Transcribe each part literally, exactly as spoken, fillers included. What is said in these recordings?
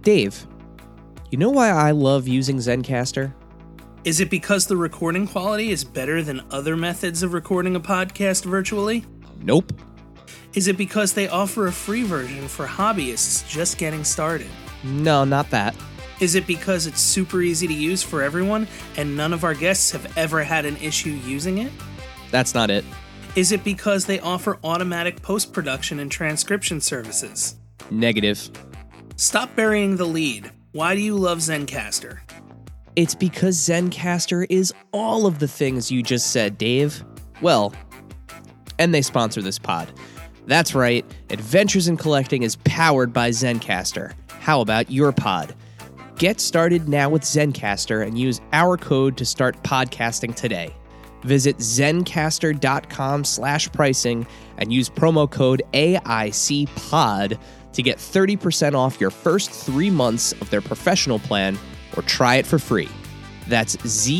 Dave, you know why I love using Zencastr? Is it because the recording quality is better than other methods of recording a podcast virtually? Nope. Is it because they offer a free version for hobbyists just getting started? No, not that. Is it because it's super easy to use for everyone and none of our guests have ever had an issue using it? That's not it. Is it because they offer automatic post-production and transcription services? Negative. Stop burying the lead. Why do you love Zencastr? It's because Zencastr is all of the things you just said, Dave. Well, and they sponsor this pod. That's right, Adventures in Collecting is powered by Zencastr. How about your pod? Get started now with Zencastr and use our code to start podcasting today. Visit zencastr.com slash pricing and use promo code A I C pod to get thirty percent off your first three months of their professional plan or try it for free. That's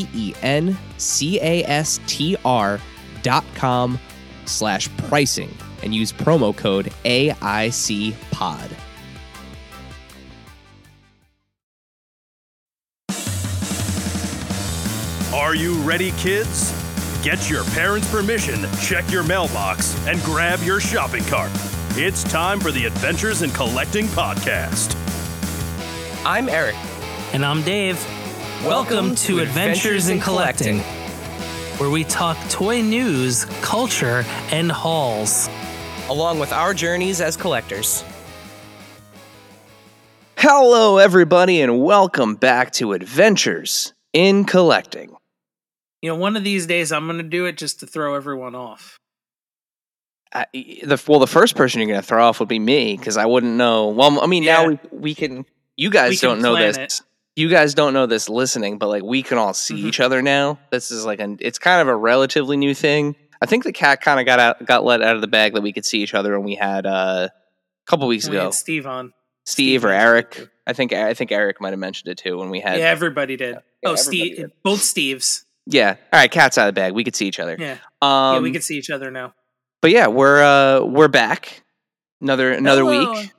Z-E-N-C-A-S-T-R dot com slash pricing and use promo code A I C pod. Are you ready, kids? Get your parents' permission, check your mailbox, and grab your shopping cart. It's time for the Adventures in Collecting podcast. I'm Eric. And I'm Dave. Welcome, Welcome to, to Adventures, Adventures in Collecting, Collecting, where we talk toy news, culture, and hauls, along with our journeys as collectors. Hello, everybody, and welcome back to Adventures in Collecting. You know, one of these days I'm going to do it just to throw everyone off. Uh, the well, the first person you're going to throw off would be me, because I wouldn't know. Well, I mean, yeah. now we, we can. You guys we don't know this. It. You guys don't know this listening, but like we can all see mm-hmm. each other now. This is like an. It's kind of a relatively new thing. I think the cat kind of got out, got let out of the bag that we could see each other when we had uh, a couple weeks we ago. Had Steve on. Steve, Steve or Eric. I think I think Eric might have mentioned it too when we had. Yeah, everybody did. Yeah, oh, Steve, did. Both Steves. Yeah. All right, cat's out of the bag. We could see each other. Yeah. Um, yeah, we could see each other now. But yeah, we're uh, we're back. Another another Hello. week.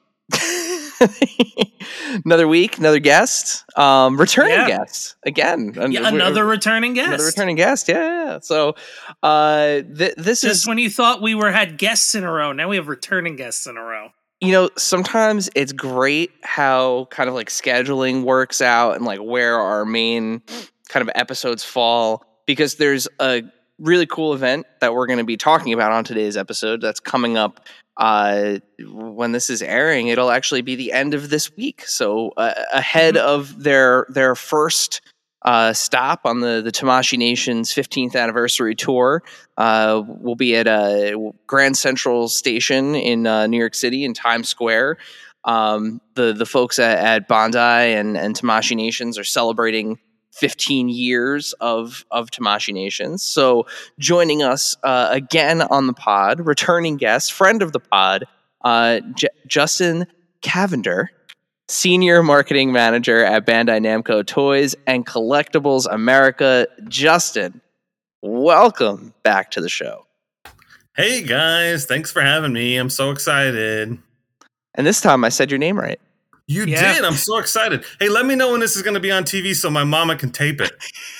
Another week, another guest, um, returning yeah. guest again. Yeah, another returning guest. Another returning guest. Yeah, yeah. So, uh, th- this Just is when you thought we were had guests in a row. Now we have returning guests in a row. You know, sometimes it's great how kind of like scheduling works out and like where our main kind of episodes fall, because there's a really cool event that we're going to be talking about on today's episode that's coming up. Uh, when this is airing, it'll actually be the end of this week. So uh, ahead mm-hmm. of their their first uh, stop on the the Tamashii Nation's fifteenth anniversary tour, uh, we'll be at a Grand Central Station in uh, New York City in Times Square. Um, the the folks at, at Bandai and and Tamashii Nations are celebrating fifteen years of of Tamashii Nations. So joining us uh, again on the pod, returning guest, friend of the pod, uh, J- Justin Cavender, Senior Marketing Manager at Bandai Namco Toys and Collectibles America. Justin, welcome back to the show. Hey guys, thanks for having me. I'm so excited. And this time I said your name right. You yeah. did. I'm so excited. Hey, let me know when this is going to be on T V so my mama can tape it.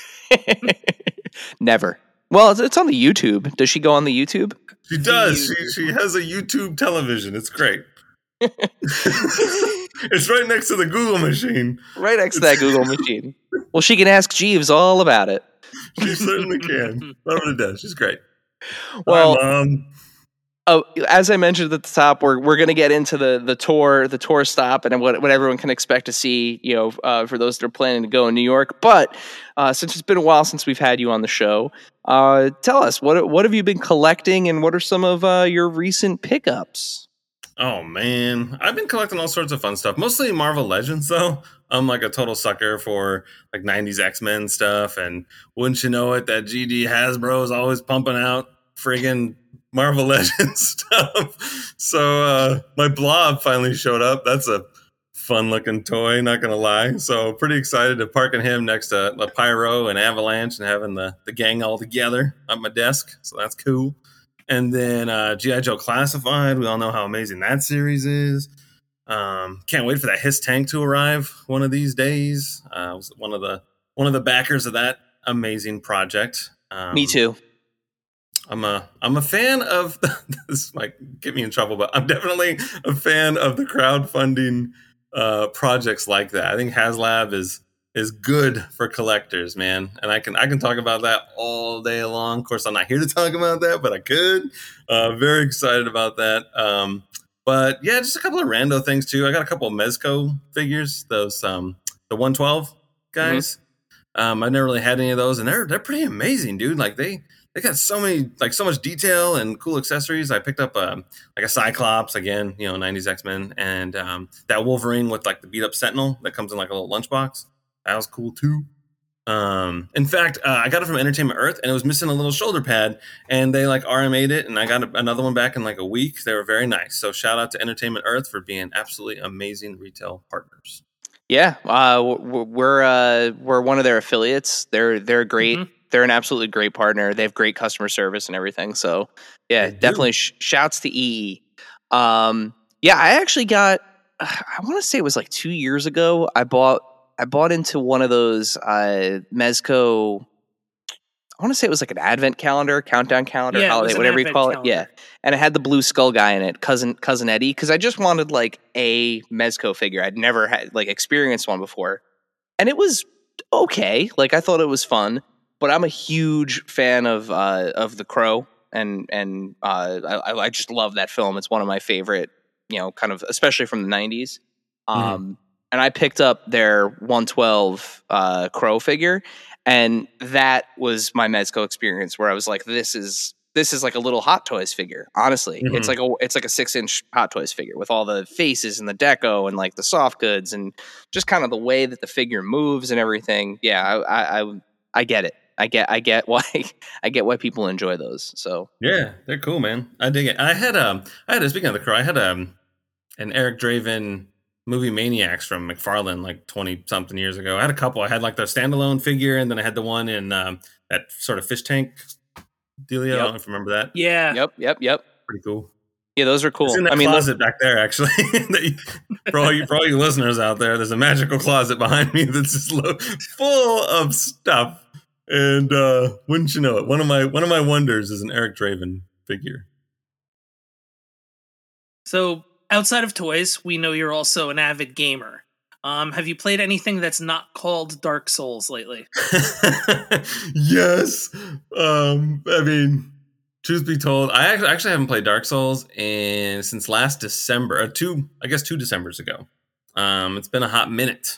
Never. Well, it's, it's on the YouTube. Does she go on the YouTube? She does. She she has a YouTube television. It's great. It's right next to the Google machine. Right next to that Google machine. Well, she can ask Jeeves all about it. She certainly can. Love her to death. She's great. Well, Hi, Mom. Oh, as I mentioned at the top, we're we're going to get into the the tour, the tour stop, and what what everyone can expect to see. You know, uh, for those that are planning to go in New York. But uh, since it's been a while since we've had you on the show, uh, tell us what what have you been collecting, and what are some of uh, your recent pickups? Oh man, I've been collecting all sorts of fun stuff. Mostly Marvel Legends, though. I'm like a total sucker for like nineties X-Men stuff, and wouldn't you know it, that G D Hasbro is always pumping out friggin' Marvel Legends stuff. So uh, my Blob finally showed up. That's a fun looking toy, not gonna lie. So pretty excited to parking him next to La Pyro and Avalanche and having the, the gang all together on my desk. So that's cool. And then uh, G I. Joe Classified. We all know how amazing that series is. Um, can't wait for that Hiss tank to arrive one of these days. Uh, I was one of the one of the backers of that amazing project. Um, Me too. I'm a I'm a fan of this might get me in trouble, but I'm definitely a fan of the crowdfunding uh, projects like that. I think HasLab is is good for collectors, man, and I can I can talk about that all day long. Of course, I'm not here to talk about that, but I could. Uh, very excited about that. Um, but yeah, just a couple of rando things too. I got a couple of Mezco figures, those um, the one twelve guys. Mm-hmm. Um, I've never really had any of those, and they're they're pretty amazing, dude. Like they. They got so many, like so much detail and cool accessories. I picked up um, like a Cyclops again, you know, nineties X-Men, and um, that Wolverine with like the beat up Sentinel that comes in like a little lunchbox. That was cool too. Um, in fact, uh, I got it from Entertainment Earth, and it was missing a little shoulder pad, and they like R M A'd it, and I got another one back in like a week. They were very nice. So shout out to Entertainment Earth for being absolutely amazing retail partners. Yeah, uh, we're uh, we're one of their affiliates. They're they're great. Mm-hmm. They're an absolutely great partner. They have great customer service and everything. So yeah, definitely sh- shouts to E E. Um, yeah, I actually got, I want to say it was like two years ago. I bought, I bought into one of those uh, Mezco. I want to say it was like an advent calendar, countdown calendar, yeah, holiday, whatever you call calendar. it. Yeah. And it had the blue skull guy in it, cousin, cousin Eddie. Cause I just wanted like a Mezco figure. I'd never had like experienced one before. And it was okay. Like I thought it was fun. But I'm a huge fan of uh, of The Crow, and and uh, I, I just love that film. It's one of my favorite, you know, kind of, especially from the nineties. Um, mm-hmm. And I picked up their one twelve uh, Crow figure, and that was my Mezco experience, where I was like, "This is this is like a little Hot Toys figure." Honestly, mm-hmm. it's like a it's like a six inch Hot Toys figure with all the faces and the deco and like the soft goods and just kind of the way that the figure moves and everything. Yeah, I I, I, I get it. I get, I get why, I get why people enjoy those. So yeah, they're cool, man. I dig it. I had um, I had a, speaking of The Crow, I had um, an Eric Draven Movie Maniacs from McFarlane like twenty something years ago. I had a couple. I had like the standalone figure, and then I had the one in um, that sort of fish tank dealio. Yep. I don't know if you remember that. Yeah. Yep. Yep. Yep. Pretty cool. Yeah, those are cool. It's in that I mean, closet back there, actually. for all you, for all you listeners out there, there's a magical closet behind me that's just lo- full of stuff. And uh, wouldn't you know it, one of my one of my wonders is an Eric Draven figure. So outside of toys, we know you're also an avid gamer. Um, have you played anything that's not called Dark Souls lately? Yes. Um, I mean, truth be told, I actually, actually haven't played Dark Souls in since last December, or two, I guess two Decembers ago. Um, it's been a hot minute,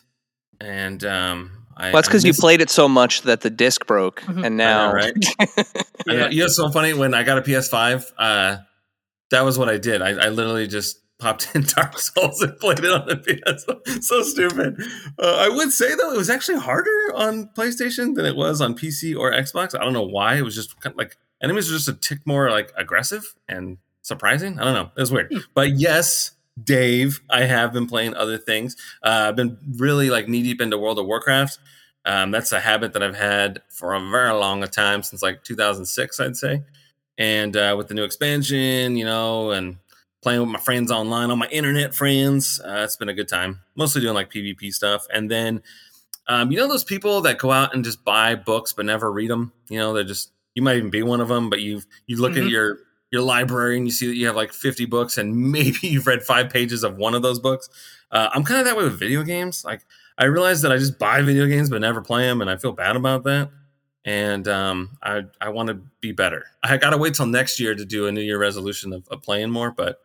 and um. I, well, that's because you played it so much that the disc broke, mm-hmm. and now, know, right? yeah. I know, you know, it's so funny. When I got a P S five, uh, that was what I did. I, I literally just popped in Dark Souls and played it on the P S. So stupid. Uh, I would say though, it was actually harder on PlayStation than it was on P C or Xbox. I don't know why. It was just kind of like enemies were just a tick more like aggressive and surprising. I don't know. It was weird, but yes. Dave, I have been playing other things. Uh, I've been really like knee deep into World of Warcraft. Um, that's a habit that I've had for a very long time, since like two thousand six, I'd say. And uh, with the new expansion, you know, and playing with my friends online, all my internet friends, uh, it's been a good time. Mostly doing like PvP stuff. And then, um, you know, those people that go out and just buy books but never read them. You know, they're just, you might even be one of them, but you you look mm-hmm. at your your library and you see that you have like fifty books and maybe you've read five pages of one of those books. Uh, I'm kind of that way with video games. Like I realize that I just buy video games but never play them, and I feel bad about that. And um, I I want to be better. I got to wait till next year to do a New Year resolution of, of playing more, but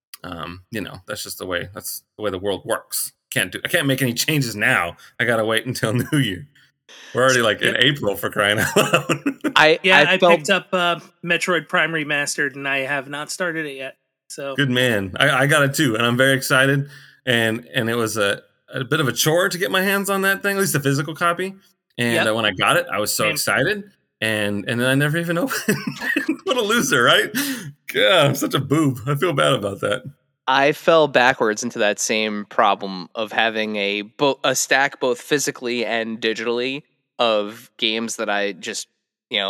um, you know, that's just the way that's the way the world works. Can't do I can't make any changes now. I got to wait until New Year. We're already like in April, for crying out loud. I yeah, I, I felt... picked up uh, Metroid Prime Remastered, and I have not started it yet. So good man, I, I got it too, and I'm very excited. And and it was a, a bit of a chore to get my hands on that thing, at least a physical copy. And yep. uh, when I got it, I was so Same. excited, and and then I never even opened. What a loser, right? God, I'm such a boob. I feel bad about that. I fell backwards into that same problem of having a bo- a stack both physically and digitally of games that I just, you know,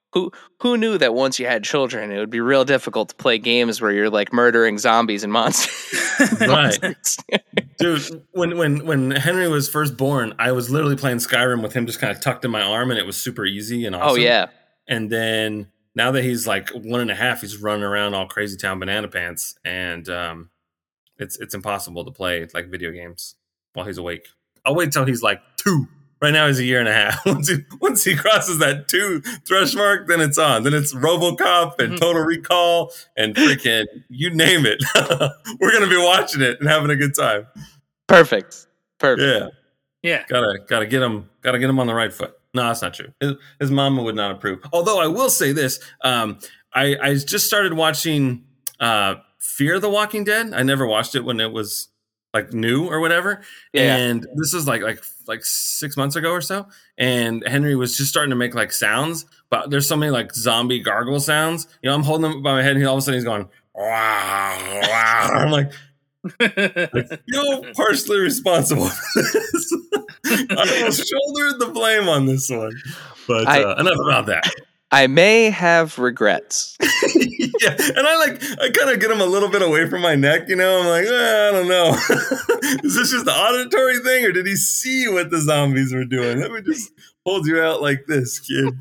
who who knew that once you had children, it would be real difficult to play games where you're like murdering zombies and monsters. Right. Dude, when when when Henry was first born, I was literally playing Skyrim with him just kind of tucked in my arm, and it was super easy and awesome. Oh yeah. And then now that he's like one and a half, he's running around all crazy town banana pants, and um, it's it's impossible to play like video games while he's awake. I'll wait till he's like two. Right now he's a year and a half. Once he once he crosses that two thresh mark, then it's on. Then it's RoboCop and Total Recall and freaking you name it. We're gonna be watching it and having a good time. Perfect. Perfect. Yeah. Yeah. Gotta gotta get him gotta get him on the right foot. No, that's not true. His, his mama would not approve. Although I will say this, um, I I just started watching uh, Fear the Walking Dead. I never watched it when it was like new or whatever. Yeah. And this is like like like six months ago or so. And Henry was just starting to make like sounds, but there's so many like zombie gargle sounds. You know, I'm holding him by my head, and he, all of a sudden he's going, wow, wow. I'm like, like, you're partially responsible for this. I will shoulder the blame on this one. But I, uh, enough about that. I may have regrets. Yeah, and I like I kind of get him a little bit away from my neck, you know. I'm like, eh, I don't know. Is this just the auditory thing, or did he see what the zombies were doing? Let me just hold you out like this, kid.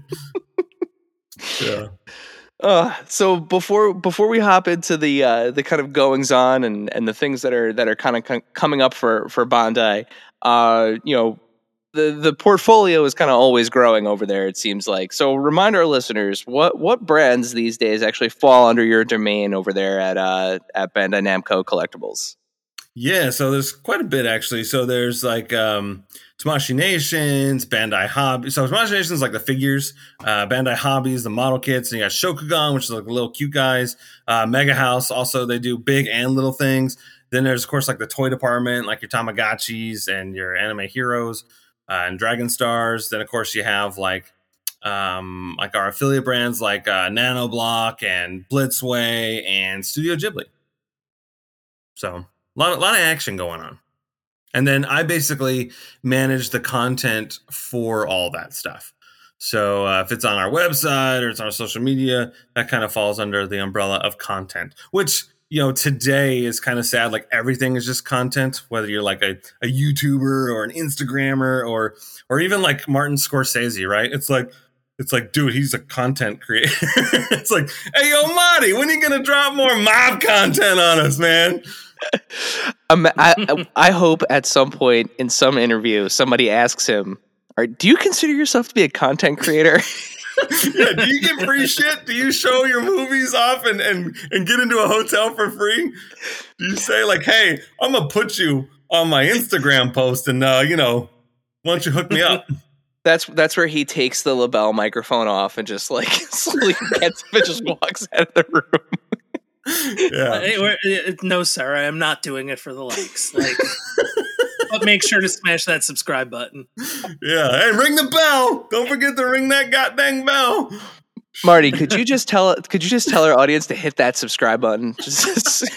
Yeah. Uh, so before before we hop into the uh, the kind of goings on and, and the things that are that are kind of com- coming up for for Bandai, uh, you know, the the portfolio is kind of always growing over there. It seems like. So remind our listeners what what brands these days actually fall under your domain over there at uh, at Bandai Namco Collectibles. Yeah, so there's quite a bit actually. So there's like um, Tamashii Nations, Bandai Hobby. So Tamashii Nations is like the figures, uh, Bandai Hobbies, the model kits, and you got Shokugan, which is like the little cute guys. Uh, Mega House, also they do big and little things. Then there's of course like the toy department, like your Tamagotchis and your anime heroes uh, and Dragon Stars. Then of course you have like um, like our affiliate brands like uh, Nanoblock and Blitzway and Studio Ghibli. So. A lot, a lot of action going on. And then I basically manage the content for all that stuff. So uh, if it's on our website or it's on our social media, that kind of falls under the umbrella of content, which, you know, today is kind of sad. Like everything is just content, whether you're like a, a YouTuber or an Instagrammer or or even like Martin Scorsese, right? It's like, It's like, dude, he's a content creator. It's like, hey, yo, Marty, when are you going to drop more mob content on us, man? Um, I, I hope at some point in some interview, somebody asks him, "Are do you consider yourself to be a content creator?" Yeah, do you get free shit? Do you show your movies off and, and, and get into a hotel for free? Do you say like, hey, I'm going to put you on my Instagram post and, uh, you know, why don't you hook me up? That's that's where he takes the lapel microphone off and just like slowly gets up and just walks out of the room. Yeah. Uh, no, sir, I am not doing it for the likes. Like, but make sure to smash that subscribe button. Yeah, hey, ring the bell! Don't forget to ring that goddamn bell. Marty, could you just tell could you just tell our audience to hit that subscribe button? Just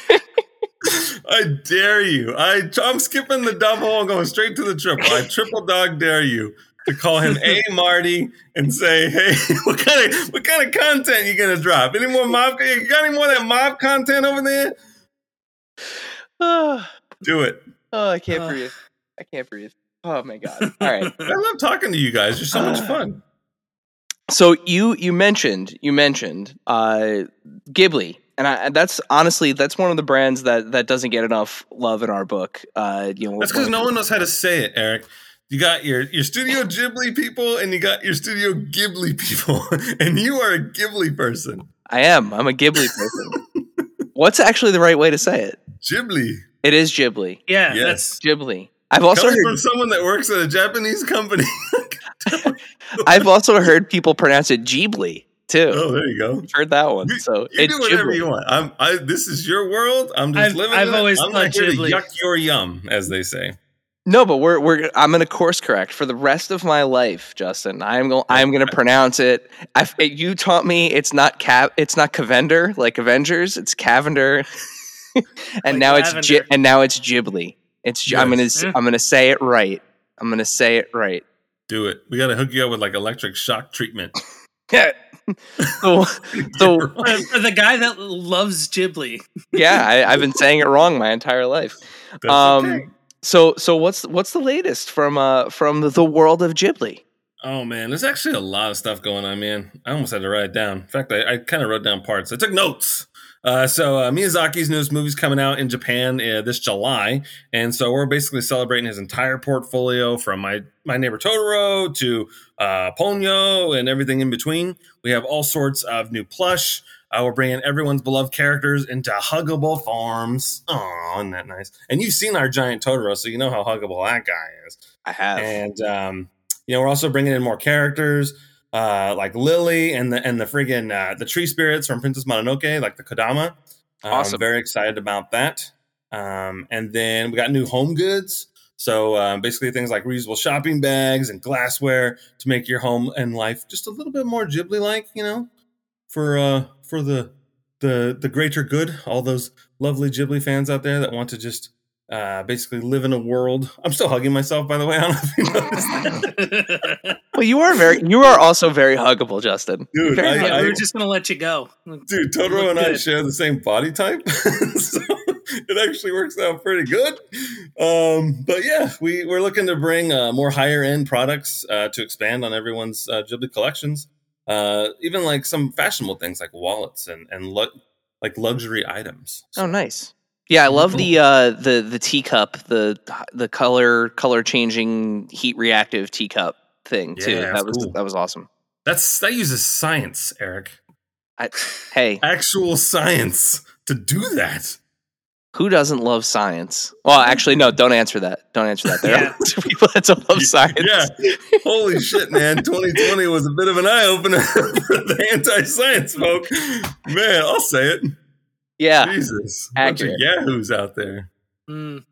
I dare you. I I'm skipping the double and going straight to the triple. I triple dog dare you to call him A Marty and say, hey, what kind of what kind of content you gonna drop? Any more mob? You got any more of that mob content over there? oh, Do it. oh, I can't Uh. breathe. I can't breathe. Oh my god. All right. I love talking to you guys. You're so much fun. So you you mentioned you mentioned uh, Ghibli, and I, that's honestly that's one of the brands that, that doesn't get enough love in our book. Uh, you know, That's because no one knows how to say it, Eric. You got your, your Studio Ghibli people and you got your Studio Ghibli people, and you are a Ghibli person. I am. I'm a Ghibli person. What's actually the right way to say it? Ghibli. It is Ghibli. Yeah, Yes. that's Ghibli. I've also Coming heard, from someone that works at a Japanese company. I've also heard people pronounce it Ghibli too. Oh, there you go. I've heard that one. You, So you it's do whatever Ghibli. you want. I'm. I. This is your world. I'm just I've- living. I've in always it. I'm thought not here to Ghibli- yuck your yum, as they say. No, but we're we're I'm gonna course correct for the rest of my life, Justin. I'm going I'm gonna pronounce it. I, you taught me it's not Cav it's not Cavender like Avengers. It's Cavender, and Like now it's Gi- lavender. and now it's Ghibli. It's I'm gonna Yes. Yeah. I'm gonna say it right. I'm gonna say it right. Do it. We got to hook you up with like electric shock treatment. so, so For, for the guy that loves Ghibli. yeah, I, I've been saying it wrong my entire life. That's um, okay. so so what's what's the latest from uh from the world of Ghibli? Oh man, there's actually a lot of stuff going on, man. I almost had to write it down. In fact, I, I kind of wrote down parts. I took notes. Uh, so uh, Miyazaki's newest movie's coming out in Japan uh, this July, and so we're basically celebrating his entire portfolio from my my neighbor Totoro to uh, Ponyo and everything in between. We have all sorts of new plush. Uh, we're bringing everyone's beloved characters into huggable forms. Oh, isn't that nice? And you've seen our giant Totoro, so you know how huggable that guy is. I have. And um, you know, we're also bringing in more characters. Uh, like Lily and the and the friggin' uh, the tree spirits from Princess Mononoke, like the Kodama. Um, Awesome. Very excited about that. Um, and then we got new home goods. So um, basically things like reusable shopping bags and glassware to make your home and life just a little bit more Ghibli-like, you know, for uh, for the the the greater good. All those lovely Ghibli fans out there that want to just uh, basically live in a world. I'm still hugging myself, by the way. I don't know if you noticed that. Well, you are very, you are also very huggable, Justin. Dude, Very I- Yeah, huggable. we were just gonna let you go. Dude, Totoro Look and I good. share the same body type, so it actually works out pretty good. Um, but yeah, we, we're looking to bring uh, more higher end products uh, to expand on everyone's uh, Ghibli collections. Uh, even like some fashionable things like wallets and and lu- like luxury items. Oh, nice. Yeah, I love the uh, the the teacup, the the color color changing heat reactive teacup thing too. Yeah, that that's was cool. that was awesome. That's that uses science, Eric. I, hey, Actual science to do that. who doesn't love science? Well, actually, no. Don't answer that. Don't answer that. There Yeah. are people that don't love science. Yeah. Holy shit, man. twenty twenty was a bit of an eye opener for the anti science folk. Man, I'll say it. Yeah. Jesus. Bunch of Accurate. yahoos out there. Mm.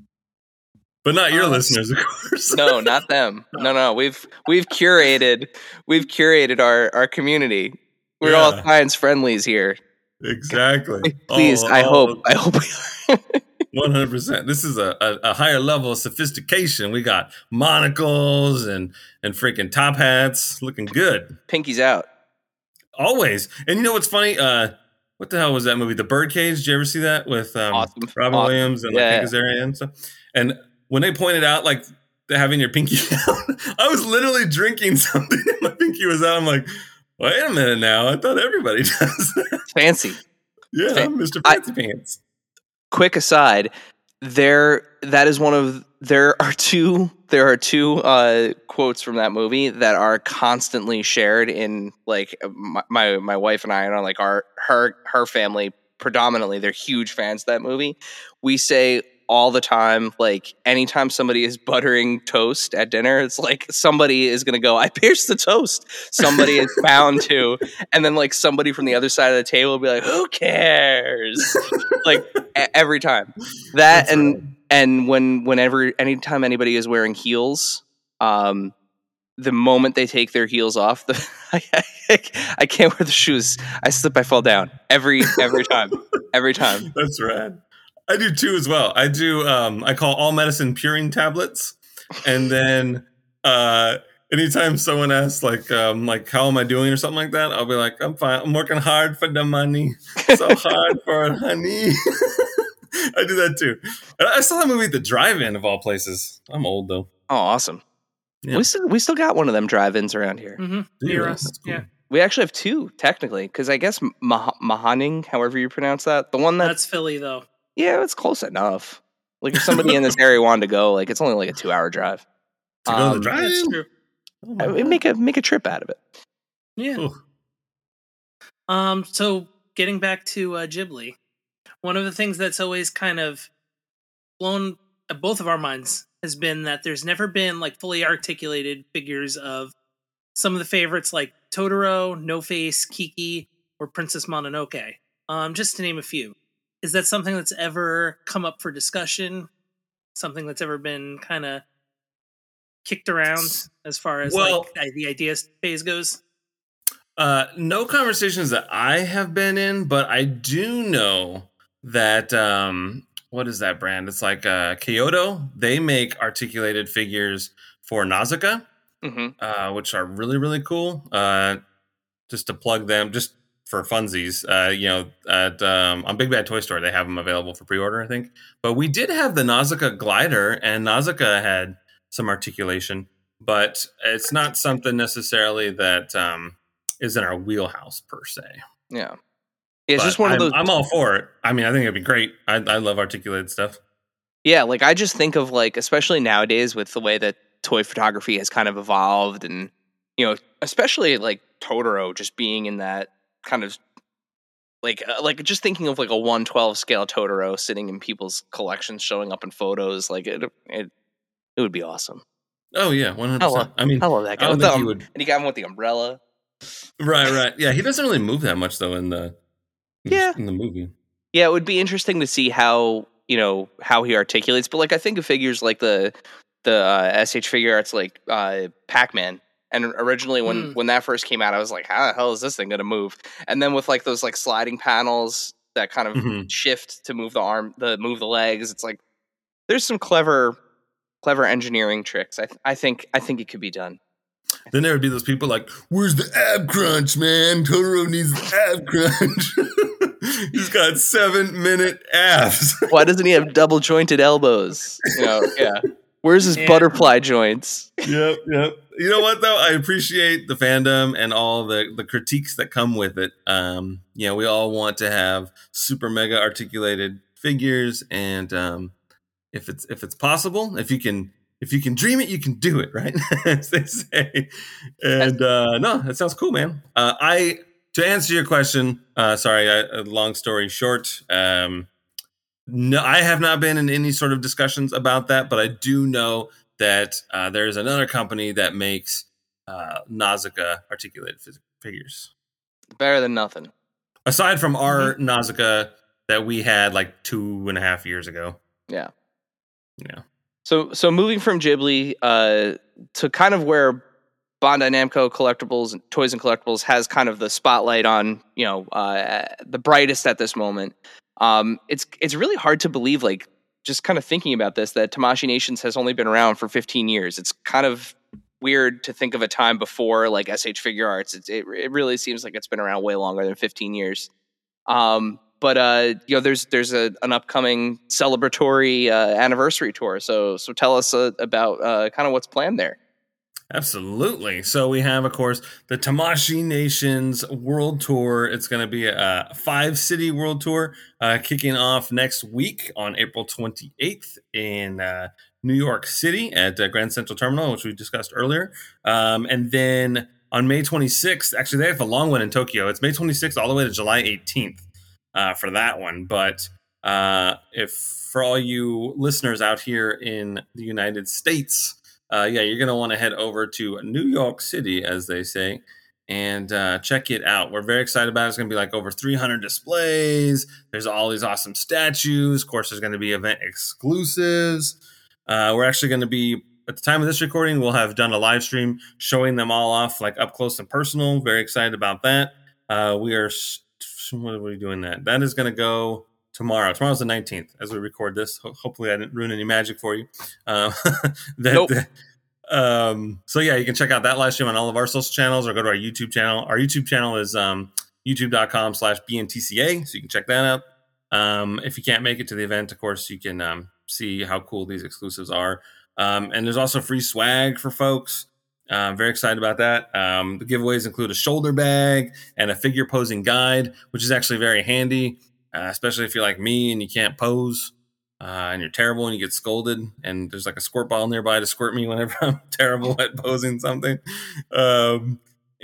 But not your Uh, listeners, of course. No, not them. No, no. We've we've curated we've curated our our community. We're all Yeah. science friendlies here. Exactly. Please, All- I all- hope. I hope we are. one hundred percent. This is a, a, a higher level of sophistication. We got monocles and, and freaking top hats looking good. Pinky's out. Always. And you know what's funny? Uh, what the hell was that movie? The Birdcage. Did you ever see that with um, Awesome. Robin Awesome. Williams and Yeah, like yeah. Hank Azaria and stuff? And when they pointed out like the having your pinky out, I was literally drinking something and my pinky was out. I'm like, wait a minute now. I thought everybody does that. Fancy. Yeah, Fa- I'm Mister I- Fancy Pants. Quick aside, there that is one of there are two there are two uh, quotes from that movie that are constantly shared in like my my, my wife and I and like our her her family predominantly. They're huge fans of that movie. We say all the time, like anytime somebody is buttering toast at dinner, it's like somebody is going to go, I pierced the toast. Somebody is bound to. And then like somebody from the other side of the table will be like, who cares? Like e- every time. That That's and right. and when whenever anytime anybody is wearing heels, um, the moment they take their heels off, the I, I, I can't wear the shoes. I slip, I fall down every every time, every time. That's rad. I do too as well. I do. Um, I call all medicine Purine tablets, and then uh, anytime someone asks like, um, like, how am I doing or something like that, I'll be like, I'm fine. I'm working hard for the money, so hard for honey. I do that too. And I saw that movie at the drive-in of all places. I'm old though. Oh, awesome. Yeah. We still we still got one of them drive-ins around here. Mm-hmm. Do you Near really? us. That's cool. Yeah. We actually have two technically, because I guess Mah- Mahaning, however you pronounce that, the one that That's Philly though. yeah, it's close enough. Like if somebody in this area wanted to go, like it's only like a two-hour drive. To go to the Um, drive-in. That's true. Oh my I- God. make a make a trip out of it. Yeah. Ooh. Um, so getting back to uh, Ghibli, one of the things that's always kind of blown uh, both of our minds has been that there's never been like fully articulated figures of some of the favorites like Totoro, No Face, Kiki, or Princess Mononoke. Um, just to name a few. Is that something that's ever come up for discussion? Something that's ever been kind of kicked around as far as Well- like the idea phase goes? Uh, no conversations that I have been in, but I do know that um, what is that brand? It's like uh, Kyoto. They make articulated figures for Nausicaa, hmm uh, which are really really cool. Uh, just to plug them, just for funsies. Uh, you know, at um, on Big Bad Toy Store, they have them available for pre-order, I think. But we did have the Nausicaa glider, and Nausicaa had some articulation, but it's not something necessarily that um, is in our wheelhouse per se. Yeah. It's But just one I'm, of those. I'm all for it. I mean, I think it'd be great. I, I love articulated stuff. Yeah, like I just think of like, especially nowadays with the way that toy photography has kind of evolved, and you know, especially like Totoro just being in that kind of like uh, like just thinking of like a one twelve scale Totoro sitting in people's collections, showing up in photos, like it it it would be awesome. Oh yeah, one hundred I percent. love, I mean, I love that guy. I don't With think the, he um, would. And you got him with the umbrella. Right, right. Yeah, he doesn't really move that much though in the in, Yeah. in the movie. Yeah, it would be interesting to see how you know how he articulates. But like I think of figures like the the uh, S H Figure Arts like uh, Pac-Man. And originally when Mm. when that first came out, I was like, how the hell is this thing gonna move? And then with like those like sliding panels that kind of Mhm. shift to move the arm, the move the legs, it's like there's some clever clever engineering tricks. I th- I think I think it could be done. Then there would be those people like, "Where's the ab crunch, man? Totoro needs the ab crunch. He's got seven minute abs." Why doesn't he have double jointed elbows? You know, yeah. Where's his Yeah. butterfly joints? Yep, yep. You know what though? I appreciate the fandom and all the the critiques that come with it. Um, you know, we all want to have super mega articulated figures, and um, if it's if it's possible, if you can if you can dream it, you can do it, right? As they say. And uh, no, that sounds cool, man. Uh, I to answer your question. Uh, sorry, I, a long story short. Um, no, I have not been in any sort of discussions about that, but I do know that uh, there's another company that makes uh, Nausicaa articulated fig- figures. Better than nothing. Aside from our Nausicaa that we had like two and a half years ago. Yeah. Yeah. So so moving from Ghibli uh, to kind of where Bandai Namco Collectibles, Toys and Collectibles has kind of the spotlight on, you know, uh, the brightest at this moment. Um, it's it's really hard to believe, like, just kind of thinking about this, that Tamashii Nations has only been around for fifteen years. It's kind of weird to think of a time before, like, S H Figure Arts. It, it, it really seems like it's been around way longer than fifteen years. Um, but, uh, you know, there's there's a, an upcoming celebratory uh, anniversary tour. So so tell us uh, about uh, kind of what's planned there. Absolutely. So we have, of course, the Tamashii Nations World Tour. It's going to be a five-city world tour uh, kicking off next week on April twenty-eighth in uh, New York City at uh, Grand Central Terminal, which we discussed earlier. Um, and then on May twenty-sixth, actually, they have a long one in Tokyo. It's May twenty-sixth all the way to July eighteenth uh, for that one. But uh, if for all you listeners out here in the United States, Uh, yeah, you're going to want to head over to New York City, as they say, and uh, check it out. We're very excited about it. It's going to be like over three hundred displays. There's all these awesome statues. Of course, there's going to be event exclusives. Uh, we're actually going to be, at the time of this recording, we'll have done a live stream showing them all off, like up close and personal. Very excited about that. Uh, we are, what are we doing that? That is going to go tomorrow. Tomorrow's the nineteenth as we record this. Ho- hopefully I didn't ruin any magic for you. Uh, that, Nope. that- um, so yeah, you can check out that live stream on all of our social channels or go to our YouTube channel. Our YouTube channel is um, youtube.com slash BNTCA. So you can check that out. Um, if you can't make it to the event, of course, you can um, see how cool these exclusives are. Um, and there's also free swag for folks. Uh, I'm very excited about that. Um, the giveaways include a shoulder bag and a figure posing guide, which is actually very handy. Uh, especially if you're like me and you can't pose uh, and you're terrible and you get scolded and there's like a squirt ball nearby to squirt me whenever I'm terrible at posing something. Um,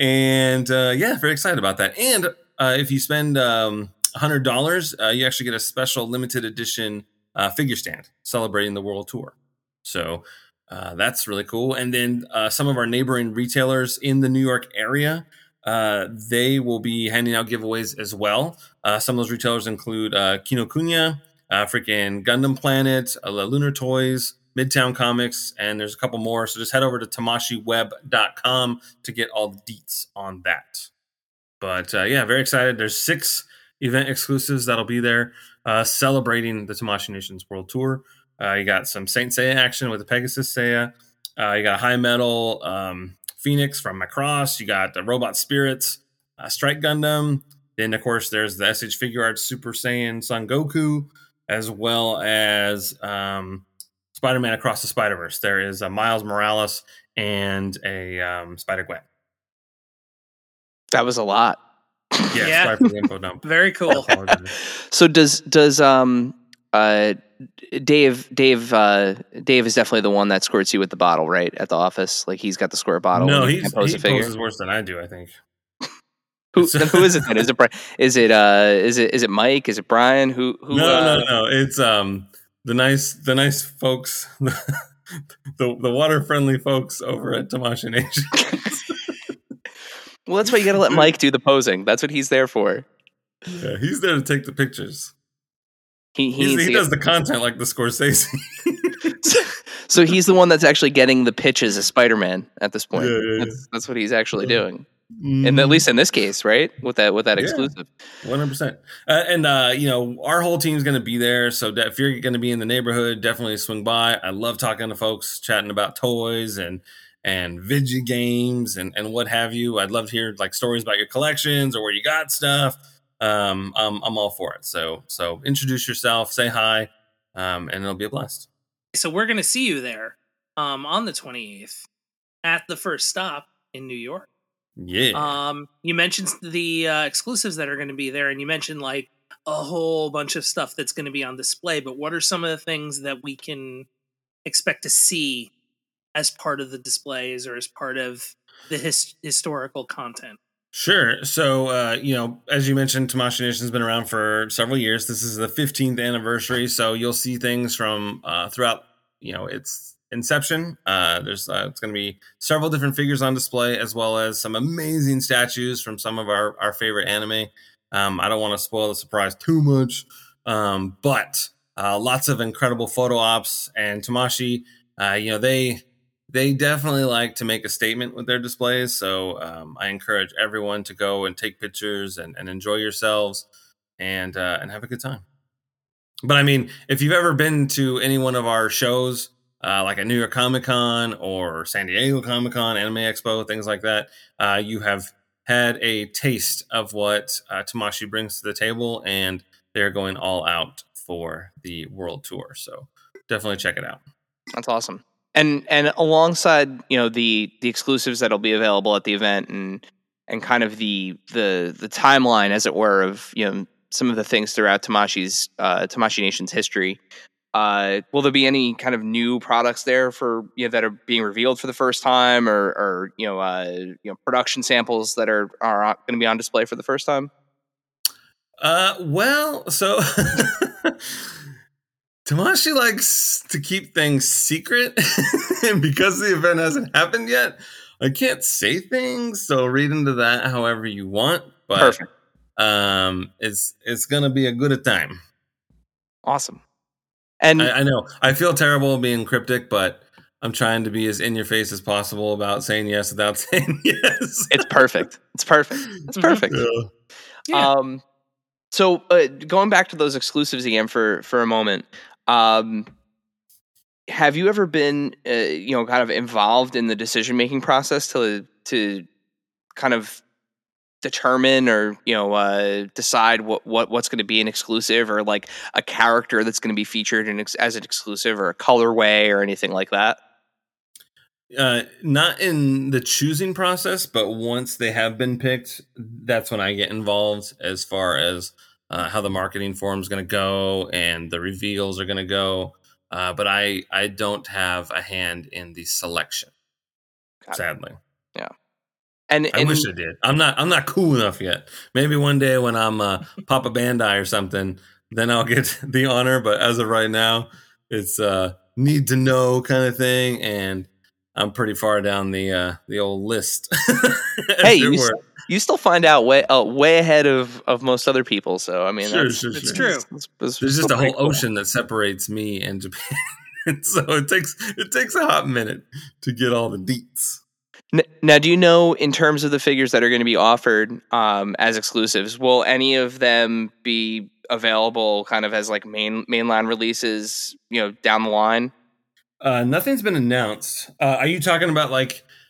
and uh, yeah, very excited about that. And uh, if you spend um, one hundred dollars, uh, you actually get a special limited edition uh, figure stand celebrating the world tour. So uh, that's really cool. And then uh, some of our neighboring retailers in the New York area, Uh, they will be handing out giveaways as well. Uh, some of those retailers include uh, Kinokuniya, uh, freaking Gundam Planet, uh, Lunar Toys, Midtown Comics, and there's a couple more. So just head over to tamashii web dot com to get all the deets on that. But uh, yeah, very excited. There's six event exclusives that'll be there uh, celebrating the Tamashii Nations World Tour. Uh, you got some Saint Seiya action with the Pegasus Seiya. Uh, you got a high metal um, Phoenix from Macross. You got the Robot Spirits. uh, Strike Gundam. Then, of course, there's the S H Figure Arts Super Saiyan Son Goku, as well as um, Spider-Man Across the Spider-Verse. There is a Miles Morales and a um, Spider-Gwen. That was a lot. Yeah, Yeah. sorry for the info dump. Very cool. So does does um uh Dave Dave uh Dave is definitely the one that squirts you with the bottle, right, at the office? Like he's got the squirt bottle. No, and you he's, can pose he a figure. poses worse than I do, I think. Who then who is it then? Is it Bri- is it uh is it is it Mike? Is it Brian? Who who? No, uh, no, no. It's um the nice the nice folks, the the water friendly folks over at Tamashii Nation. Well, that's why you got to let Mike do the posing. That's what he's there for. Yeah, he's there to take the pictures. He he, He's, needs he to does get- the content like the Scorsese. So he's the one that's actually getting the pitches as Spider-Man at this point. Yeah, yeah, yeah. That's, that's what he's actually Yeah. doing, and at least in this case, right? With that with that Yeah. exclusive. One hundred percent. And uh, you know, our whole team's going to be there. So de- if you're going to be in the neighborhood, definitely swing by. I love talking to folks, chatting about toys and and video games and and what have you. I'd love to hear like stories about your collections or where you got stuff. Um, I'm I'm all for it. So so introduce yourself, say hi, um, and it'll be a blast. So we're gonna see you there um, on the twenty-eighth at the first stop in New York. Yeah. Um, you mentioned the uh, exclusives that are going to be there, and you mentioned like a whole bunch of stuff that's going to be on display. But what are some of the things that we can expect to see as part of the displays or as part of the his- historical content? Sure. So, uh, you know, as you mentioned, Tamashii Nation's been around for several years. This is the fifteenth anniversary. So you'll see things from uh, throughout, you know, its inception. Uh, there's uh, it's going to be several different figures on display, as well as some amazing statues from some of our, our favorite anime. Um, I don't want to spoil the surprise too much, um, but uh, lots of incredible photo ops. And Tamashii, uh, you know, they... They definitely like to make a statement with their displays, so um, I encourage everyone to go and take pictures and, and enjoy yourselves and uh, and have a good time. But I mean, if you've ever been to any one of our shows, uh, like at New York Comic Con or San Diego Comic Con, Anime Expo, things like that, uh, you have had a taste of what uh, Tamashii brings to the table, and they're going all out for the world tour. So definitely check it out. That's awesome. And and alongside, you know, the the exclusives that'll be available at the event and and kind of the the the timeline, as it were, of, you know, some of the things throughout Tamashii's uh, Tamashii Nation's history. Uh, will there be any kind of new products there for, you know, that are being revealed for the first time, or or you know uh, you know production samples that are are going to be on display for the first time? Uh, well, so Tamashii likes to keep things secret, and because the event hasn't happened yet, I can't say things. So read into that however you want. But Perfect. um, it's it's gonna be a good a time. Awesome. And I, I know I feel terrible being cryptic, but I'm trying to be as in your face as possible about saying yes without saying yes. it's perfect. It's perfect. It's perfect. Yeah. Yeah. Um, so uh, going back to those exclusives again for for a moment, um, have you ever been, uh, you know, kind of involved in the decision making process to to kind of determine or, you know, uh, decide what, what what's going to be an exclusive, or like a character that's going to be featured in ex- as an exclusive, or a colorway or anything like that? Uh, not in the choosing process, but once they have been picked, that's when I get involved as far as uh, how the marketing forum is going to go and the reveals are going to go. Uh, but I, I don't have a hand in the selection, Got it. sadly. And, I and wish I did. I'm not. I'm not cool enough yet. Maybe one day when I'm uh, Papa Bandai or something, then I'll get the honor. But as of right now, it's uh, need to know kind of thing, and I'm pretty far down the uh, the old list. hey, you, s- you still find out way uh, way ahead of, of most other people. So I mean, Sure, that's, sure, It's sure. true. that's- that's There's just still a whole pretty cool. ocean that separates me and Japan, so it takes it takes a hot minute to get all the deets. N- Now, do you know, in terms of the figures that are going to be offered um, as exclusives, will any of them be available kind of as like main mainline releases, you know, down the line? Uh, nothing's been announced. Uh, are you talking about like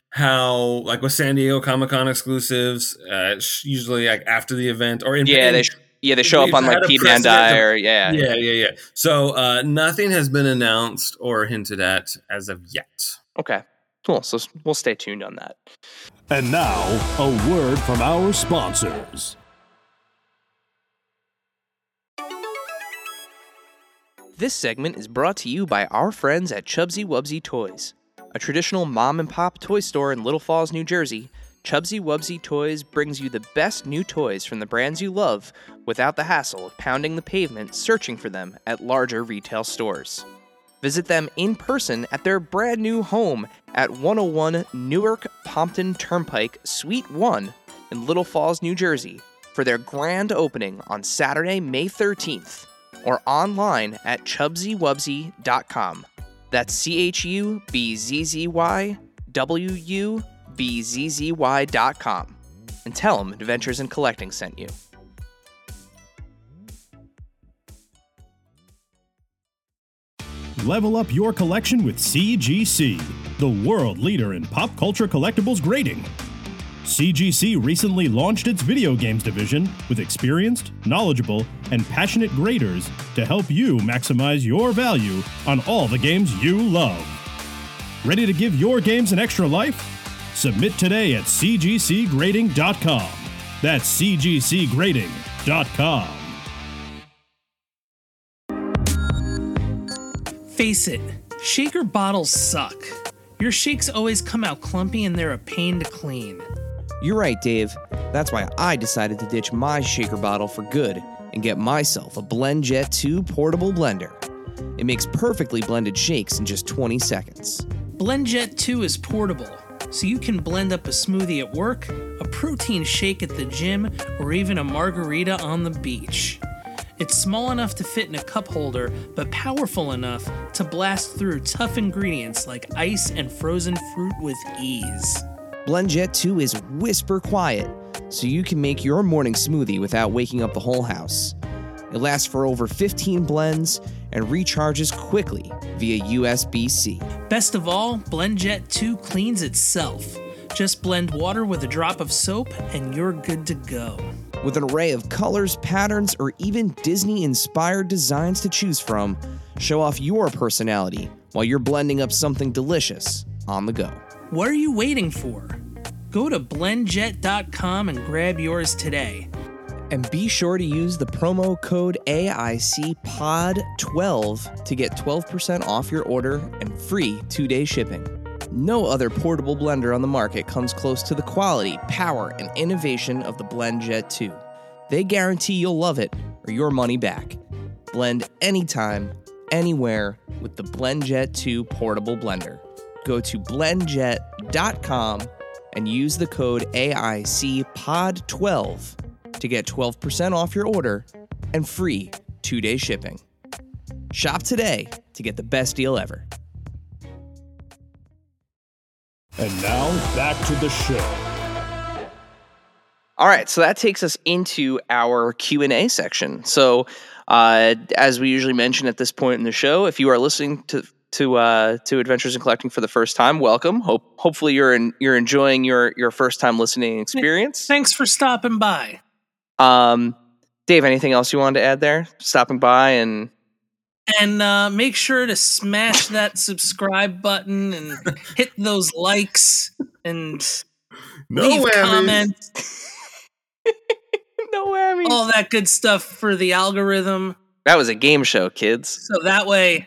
how like with San Diego Comic-Con exclusives, uh, it's usually like after the event or in Yeah, in, they sh- yeah they show up we've on like had a P precedent Bandai of- or yeah. yeah, yeah, yeah. So uh, nothing has been announced or hinted at as of yet. Okay, cool. So s- we'll stay tuned on that. And now, a word from our sponsors. This segment is brought to you by our friends at Chubsy Wubsy Toys. A traditional mom and pop toy store in Little Falls, New Jersey, Chubsy Wubsy Toys brings you the best new toys from the brands you love without the hassle of pounding the pavement searching for them at larger retail stores. Visit them in person at their brand new home at one oh one Newark Pompton Turnpike, Suite one in Little Falls, New Jersey for their grand opening on Saturday, May thirteenth, or online at chubsy wubsy dot com. That's C H U B Z Z Y W U B Z Z Y dot com. And tell them Adventures in Collecting sent you. Level up your collection with C G C, the world leader in pop culture collectibles grading. C G C recently launched its video games division with experienced, knowledgeable, and passionate graders to help you maximize your value on all the games you love. Ready to give your games an extra life? Submit today at c g c grading dot com. That's c g c grading dot com. Face it, shaker bottles suck. Your shakes always come out clumpy and they're a pain to clean. You're right, Dave. That's why I decided to ditch my shaker bottle for good and get myself a BlendJet two portable blender. It makes perfectly blended shakes in just twenty seconds. BlendJet two is portable, so you can blend up a smoothie at work, a protein shake at the gym, or even a margarita on the beach. It's small enough to fit in a cup holder, but powerful enough to blast through tough ingredients like ice and frozen fruit with ease. BlendJet two is whisper quiet, so you can make your morning smoothie without waking up the whole house. It lasts for over fifteen blends and recharges quickly via U S B C. Best of all, BlendJet two cleans itself. Just blend water with a drop of soap and you're good to go. With an array of colors, patterns, or even Disney-inspired designs to choose from, show off your personality while you're blending up something delicious on the go. What are you waiting for? Go to blend jet dot com and grab yours today. And be sure to use the promo code A I C P O D twelve to get twelve percent off your order and free two-day shipping. No other portable blender on the market comes close to the quality, power, and innovation of the BlendJet two. They guarantee you'll love it or your money back. Blend anytime, anywhere with the BlendJet two portable blender. Go to blend jet dot com and use the code A I C P O D twelve to get twelve percent off your order and free two-day shipping. Shop today to get the best deal ever. And now, back to the show. All right, so that takes us into our Q and A section. So, uh, as we usually mention at this point in the show, if you are listening to to uh, to Adventures in Collecting for the first time, welcome. Hope hopefully you're in, you're enjoying your your first time listening experience. Thanks for stopping by. Um, Dave, anything else you wanted to add there? Stopping by and And uh, make sure to smash that subscribe button and hit those likes and No leave whammies. comments. no whammies. All that good stuff for the algorithm. That was a game show, kids. So that way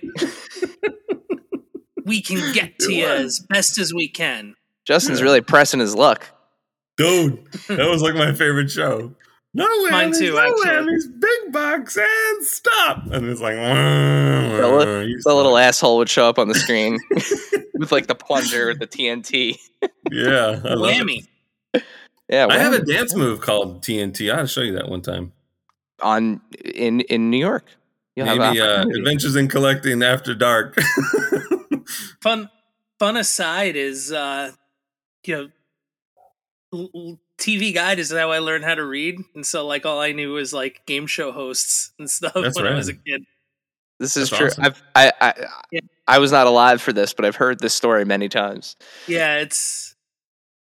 we can get to you as best as we can. Justin's really pressing his luck. Dude, that was like my favorite show. No whammies, Mine too, no actually. whammies, big box and stop. And it's like, The, li- the little asshole would show up on the screen with like the plunger with the T N T. yeah, I love it. Whammy. Yeah, I have a whammy. dance move called T N T. I ought to show you that one time. on in in New York. You'll have Maybe uh, opportunity. Adventures in Collecting After Dark. Fun fun aside is uh you know l- l- T V Guide is how I learned how to read, and so like all I knew was like game show hosts and stuff That's when I rad. was a kid. This is That's true. awesome. I've I I, Yeah. I was not alive for this, but I've heard this story many times. Yeah, it's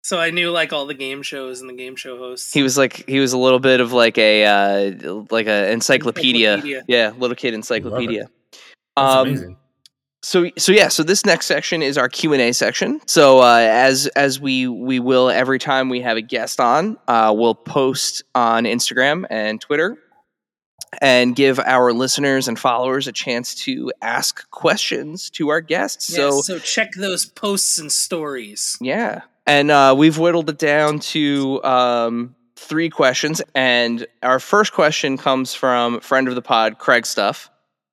So I knew like all the game shows and the game show hosts. He was like he was a little bit of like a uh, like a encyclopedia. Encyclopedia. Yeah, little kid encyclopedia. That's Um, amazing. So so yeah, so this next section is our Q and A section. So uh, as as we we will every time we have a guest on, uh, we'll post on Instagram and Twitter and give our listeners and followers a chance to ask questions to our guests. Yes, so so check those posts and stories. yeah, and uh, we've whittled it down to um, three questions. And our first question comes from friend of the pod, Craig Stuff.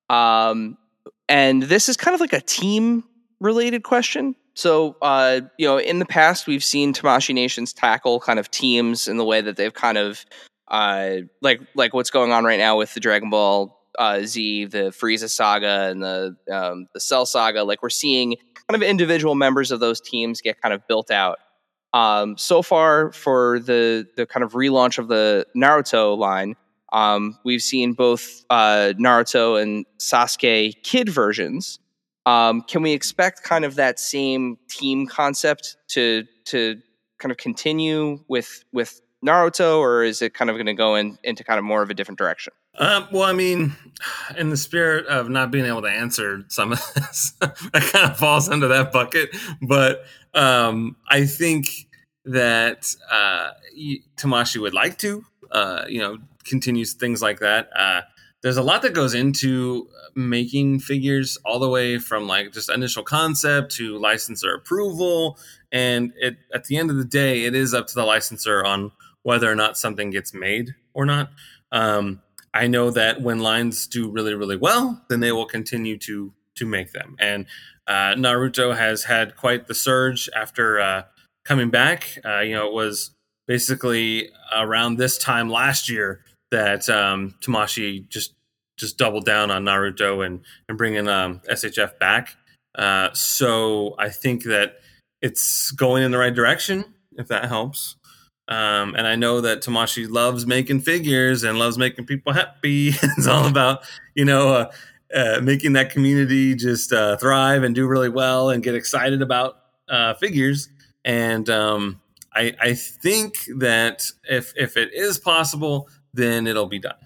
Um, and this is kind of like a team related question. So, uh, you know, in the past, we've seen Tamashii Nations tackle kind of teams in the way that they've kind of uh, like like what's going on right now with the Dragon Ball uh, Z, the Frieza saga, and the um, the Cell saga. Like we're seeing kind of individual members of those teams get kind of built out. Um, so far, for the the kind of relaunch of the Naruto line, um, we've seen both uh, Naruto and Sasuke kid versions. Um, can we expect kind of that same team concept to to kind of continue with with Naruto, or is it kind of going to go in, into kind of more of a different direction? Um, well, I mean, in the spirit of not being able to answer some of this, that kind of falls under that bucket. But um, I think that uh, Tamashii would like to, uh, you know, continues things like that. Uh, there's a lot that goes into making figures, all the way from like just initial concept to licensor approval. And it, at the end of the day, it is up to the licensor on whether or not something gets made or not. Um, I know that when lines do really, really well, then they will continue to to make them. And uh, Naruto has had quite the surge after uh, coming back. Uh, you know, it was basically around this time last year that um, Tamashii just just doubled down on Naruto and and bringing um, S H F back. Uh, so I think that it's going in the right direction, if that helps. Um, and I know that Tamashii loves making figures and loves making people happy. It's all about, you know, uh, uh, making that community just uh, thrive and do really well and get excited about uh, figures. And um, I, I think that if if it is possible, then it'll be done.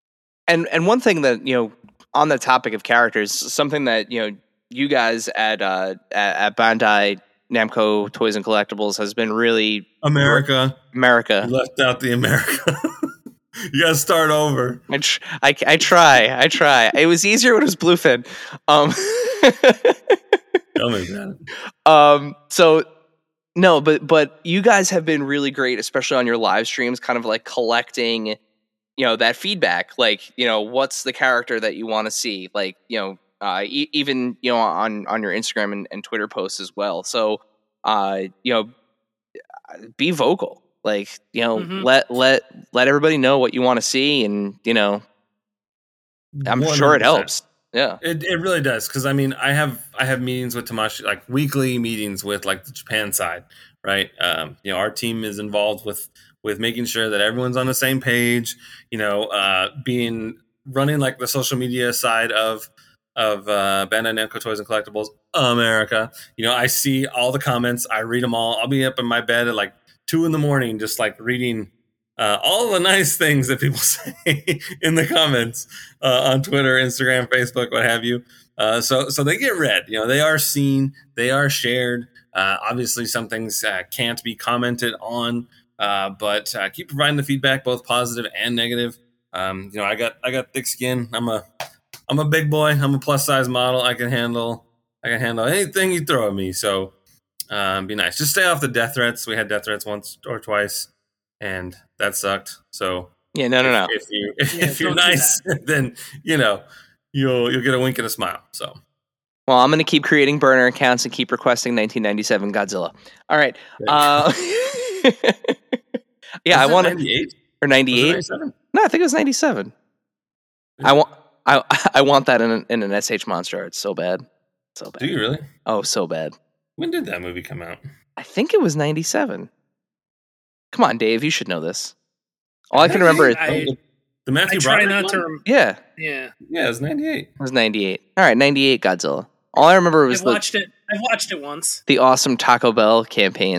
And and one thing that, you know, on the topic of characters, something that, you know, you guys at uh, at, at Bandai Namco Toys and Collectibles has been really America. America. You left out the America. You got to start over. I, tr- I, I try. I try. It was easier when it was Bluefin. Um, Tell me that. Um, so no, but but you guys have been really great, especially on your live streams, kind of like collecting, you know, that feedback. Like, you know, what's the character that you want to see? Like, you know, uh, e- even you know on on your Instagram and, and Twitter posts as well. So, uh, you know, be vocal. Like, you know, Mhm. let let let everybody know what you want to see, and you know, I'm one hundred percent. sure it helps. Yeah. It it really does, because I mean I have I have meetings with Tamashii, like weekly meetings with like the Japan side, right? Um, you know, our team is involved with with making sure that everyone's on the same page. You know, uh, being running like the social media side of of uh, Bandai Namco Toys and Collectibles America. You know, I see all the comments, I read them all. I'll be up in my bed at like two in the morning, just like reading Uh, all the nice things that people say in the comments uh, on Twitter, Instagram, Facebook, what have you. Uh, so, so they get read. You know, they are seen, they are shared. Uh, obviously, some things uh, can't be commented on, uh, but uh, keep providing the feedback, both positive and negative. Um, you know, I got, I got thick skin. I'm a, I'm a big boy. I'm a plus size model. I can handle, I can handle anything you throw at me. So, um, be nice. Just stay off the death threats. We had death threats once or twice, and that sucked. So Yeah. No. No. No. if you if, Yeah, if you're don't do nice, then you know you'll you'll get a wink and a smile. So Well, I'm going to keep creating burner accounts and keep requesting nineteen ninety-seven Godzilla. All right. Uh, yeah, I Was it want ninety-eight? or Was it ninety-eight. ninety-seven? No, I think it was ninety-seven. I want I I want that in an, in an S H Monster art so bad, so bad. Do you really? Oh, so bad. When did that movie come out? I think it was ninety-seven. Come on, Dave, you should know this. All I can remember is I- Oh, the I Matthew try Broderick not to. one? Rem- yeah, yeah, Yeah, it's ninety-eight. it was ninety-eight. All right, ninety-eight Godzilla. All I remember was I've the, watched it. I've watched it once. the awesome Taco Bell campaigns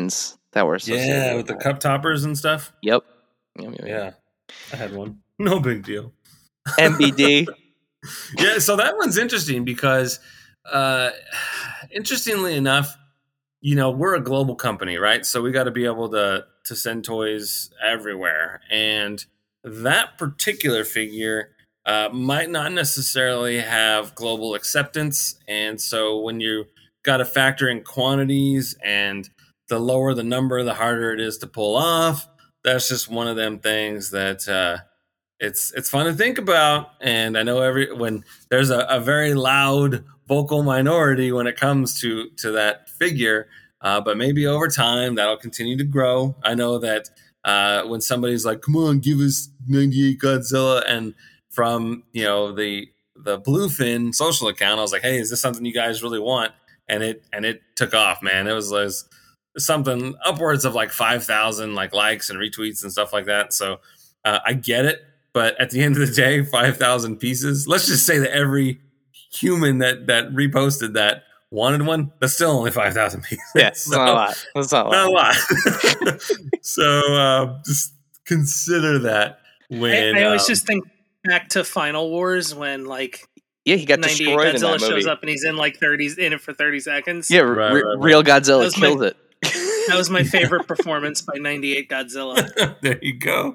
that were associated Yeah, with with the that. cup toppers and stuff. Yep. Yep, yep, yep. Yeah, I had one. No big deal. M B D. Yeah, so that one's interesting because, uh, interestingly enough, you know, we're a global company, right? So we got to be able to to send toys everywhere, and that particular figure uh, might not necessarily have global acceptance. And so when you got to factor in quantities, and the lower the number, the harder it is to pull off. That's just one of them things that uh, it's it's fun to think about. And I know every when there's a, a very loud vocal minority when it comes to to that figure. Uh, but maybe over time that'll continue to grow. I know that uh, when somebody's like, "Come on, give us ninety-eight Godzilla," and from you know the the Bluefin social account, I was like, "Hey, is this something you guys really want?" And it and it took off, man. It was, it was something upwards of like five thousand like likes and retweets and stuff like that. So uh, I get it, but at the end of the day, five thousand pieces. Let's just say that every human that that reposted that wanted one, that's still only five thousand pieces. Yeah, it's so, not a lot. That's not a lot. Not a lot. So uh, just consider that when I, I always um, just think back to Final Wars when like Yeah, he got ninety-eight destroyed in Godzilla that movie. shows up and he's in like thirties in it for thirty seconds. Yeah, Right, re- right, right. real Godzilla That was killed my- it. That was my favorite performance by ninety-eight Godzilla. there you go.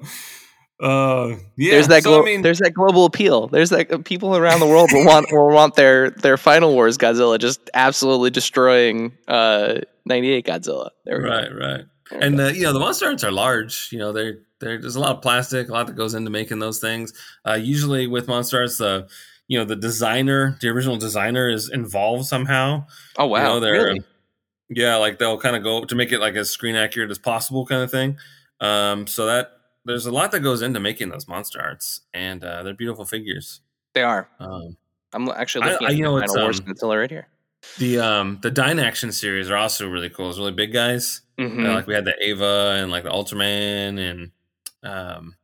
Uh, yeah, There's that. so, Glo- I mean, there's that global appeal. There's that uh, people around the world will want will want their their Final Wars Godzilla just absolutely destroying uh, ninety-eight Godzilla. There we right, go. right. There we And go. uh, you know the monster arts are large. You know they're, they're there's a lot of plastic, a lot that goes into making those things. Uh, usually with monster arts, the you know the designer, the original designer, is involved somehow. Oh wow, You know, they're, really? um, yeah, like they'll kind of go to make it like as screen accurate as possible, kind of thing. Um, so that there's a lot that goes into making those monster arts, and uh, they're beautiful figures. They are. Um, I'm actually I- looking I- at you the know, it's, Final Wars um, Godzilla right here. the um, the Dynaction series are also really cool. It's really big guys. Mhm. Uh, like we had the Ava and like the Ultraman, and um,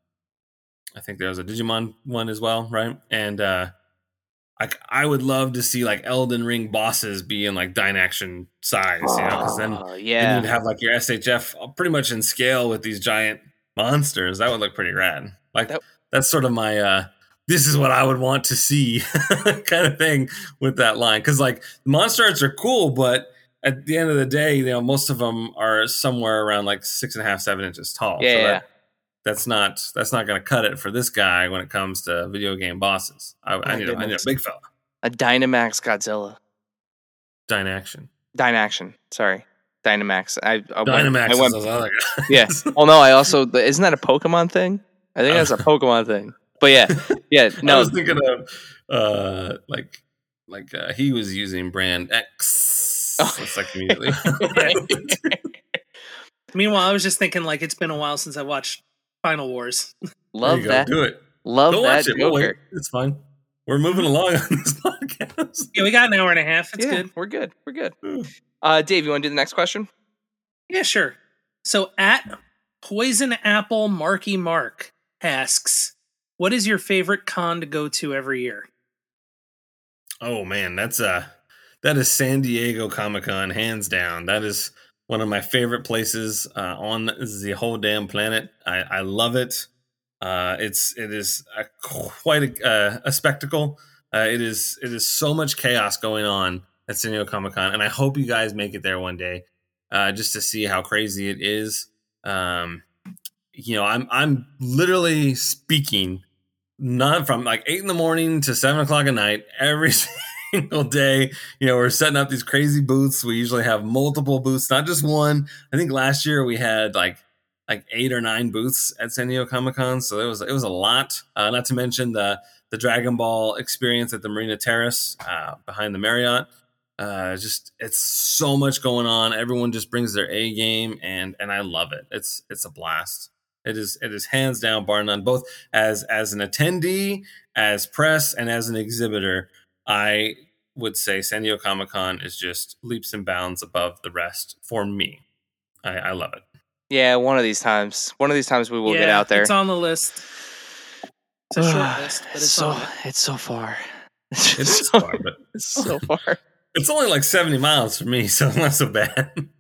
I think there was a Digimon one as well, right? And uh, I I would love to see like Elden Ring bosses be in like Dynaction size, you know, because then Oh, then yeah, you'd have like your S H F pretty much in scale with these giant monsters. That would look pretty rad. Like That- that's sort of my uh this is what I would want to see kind of thing with that line. Because like monster arts are cool, but at the end of the day, you know, most of them are somewhere around like six and a half, seven inches tall. yeah, so yeah. that, that's not that's not going to cut it for this guy when it comes to video game bosses. I, I, need, a, I need a goodness. big fella. A Dynamax Godzilla. Dynaction. Dynaction. Sorry, Dynamax. I, I went- Dynamax I is went those other guys. Yeah. Well, no, I also isn't that a Pokemon thing? I think that's a Pokemon thing. But yeah, yeah, I no, was thinking of uh, like like uh, he was using brand X. Oh. It's like immediately. Meanwhile, I was just thinking like it's been a while since I watched Final Wars. There love you go. that. Do it. Love Go that watch it. We'll wait. Joker. It's fine. We're moving along on this podcast. Yeah, we got an hour and a half. It's Yeah, good. we're good. We're good. Hmm. Uh, Dave, you want to do the next question? Yeah, sure. So at Poison Apple Marky Mark asks, what is your favorite con to go to every year? Oh man, that's uh that is San Diego Comic Con, hands down. That is one of my favorite places uh, on the whole damn planet. I, I love it. Uh, it's it is a, quite a, uh, a spectacle. Uh, it is it is so much chaos going on at San Diego Comic Con, and I hope you guys make it there one day, uh, just to see how crazy it is. Um, you know, I'm I'm literally speaking not from like eight in the morning to seven o'clock at night every single day. You know, we're setting up these crazy booths. We usually have multiple booths, not just one. I think last year we had like like eight or nine booths at San Diego Comic Con, so it was it was a lot. Uh, not to mention the the Dragon Ball experience at the Marina Terrace uh, behind the Marriott. Uh, just it's so much going on. Everyone just brings their A game, and and I love it. It's it's a blast. It is it is hands down, bar none. Both as as an attendee, as press, and as an exhibitor, I would say San Diego Comic Con is just leaps and bounds above the rest for me. I, I love it. Yeah, one of these times. One of these times we will yeah, get out there. It's on the list. It's a short list, but it's so on it. it's so far. It is so, far, but it's so far. it's only like seventy miles for me, so it's not so bad.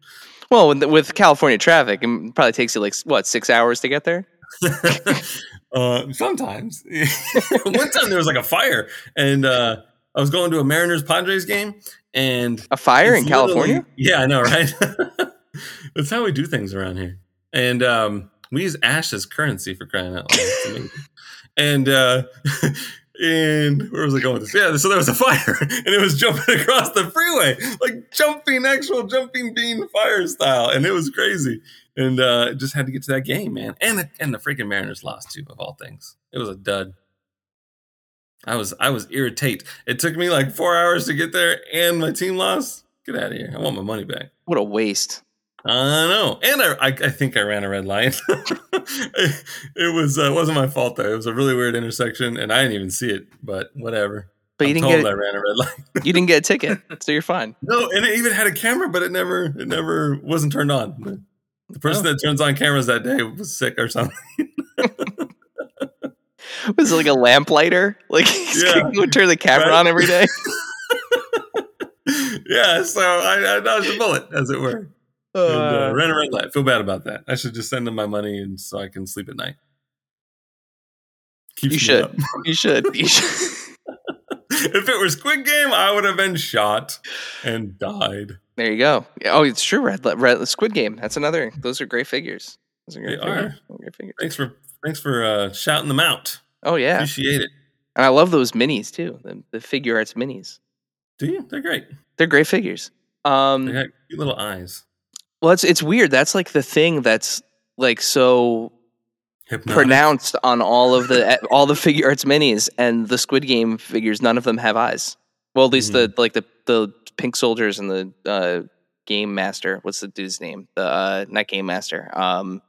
Well, with, with California traffic, it probably takes you like what six hours to get there. uh, sometimes. One time there was like a fire, and uh, I was going to a Mariners Padres game, and a fire in California. Yeah, I know, right? That's how we do things around here, and um, we use ash as currency for crying out loud. And uh, and where was I going with this? Yeah, so there was a fire, and it was jumping across the freeway, like jumping, actual jumping bean fire style, and it was crazy. And uh, just had to get to that game, man. And the, and the freaking Mariners lost too, of all things. It was a dud. I was I was irritated. It took me like four hours to get there, and my team lost. Get out of here! I want my money back. What a waste. I know, and I, I, I think I ran a red light. it, it was uh, wasn't my fault though. It was a really weird intersection, and I didn't even see it. But whatever. But you I'm didn't told get. I ran a red light. You didn't get a ticket, so you're fine. No, and it even had a camera, but it never it never wasn't turned on. The person oh. that turns on cameras that day was sick or something. Was it like a lamplighter? Like yeah. he would turn the camera right. on every day. Yeah, so I, I dodged a bullet, as it were. Uh, and, uh, ran a red light. Feel bad about that. I should just send them my money, and so I can sleep at night. Keeps you should. You should. You should. If it were Squid Game, I would have been shot and died. There you go. Oh, it's true. Red, Red Squid Game. That's another. Those are great figures. Those are great they figures. are. Great figures. Thanks for thanks for uh, shouting them out. Oh yeah, appreciate it. And I love those minis too. The, the figure arts minis. Do you? They're great. They're great figures. Um, they got cute little eyes. Well, it's it's weird. That's like the thing that's like so hypnotic. Pronounced on all of the all the figure arts minis, and the Squid Game figures. None of them have eyes. Well, at least mm-hmm. the like the the pink soldiers and the uh, game master. What's the dude's name? The uh, not game master. Um,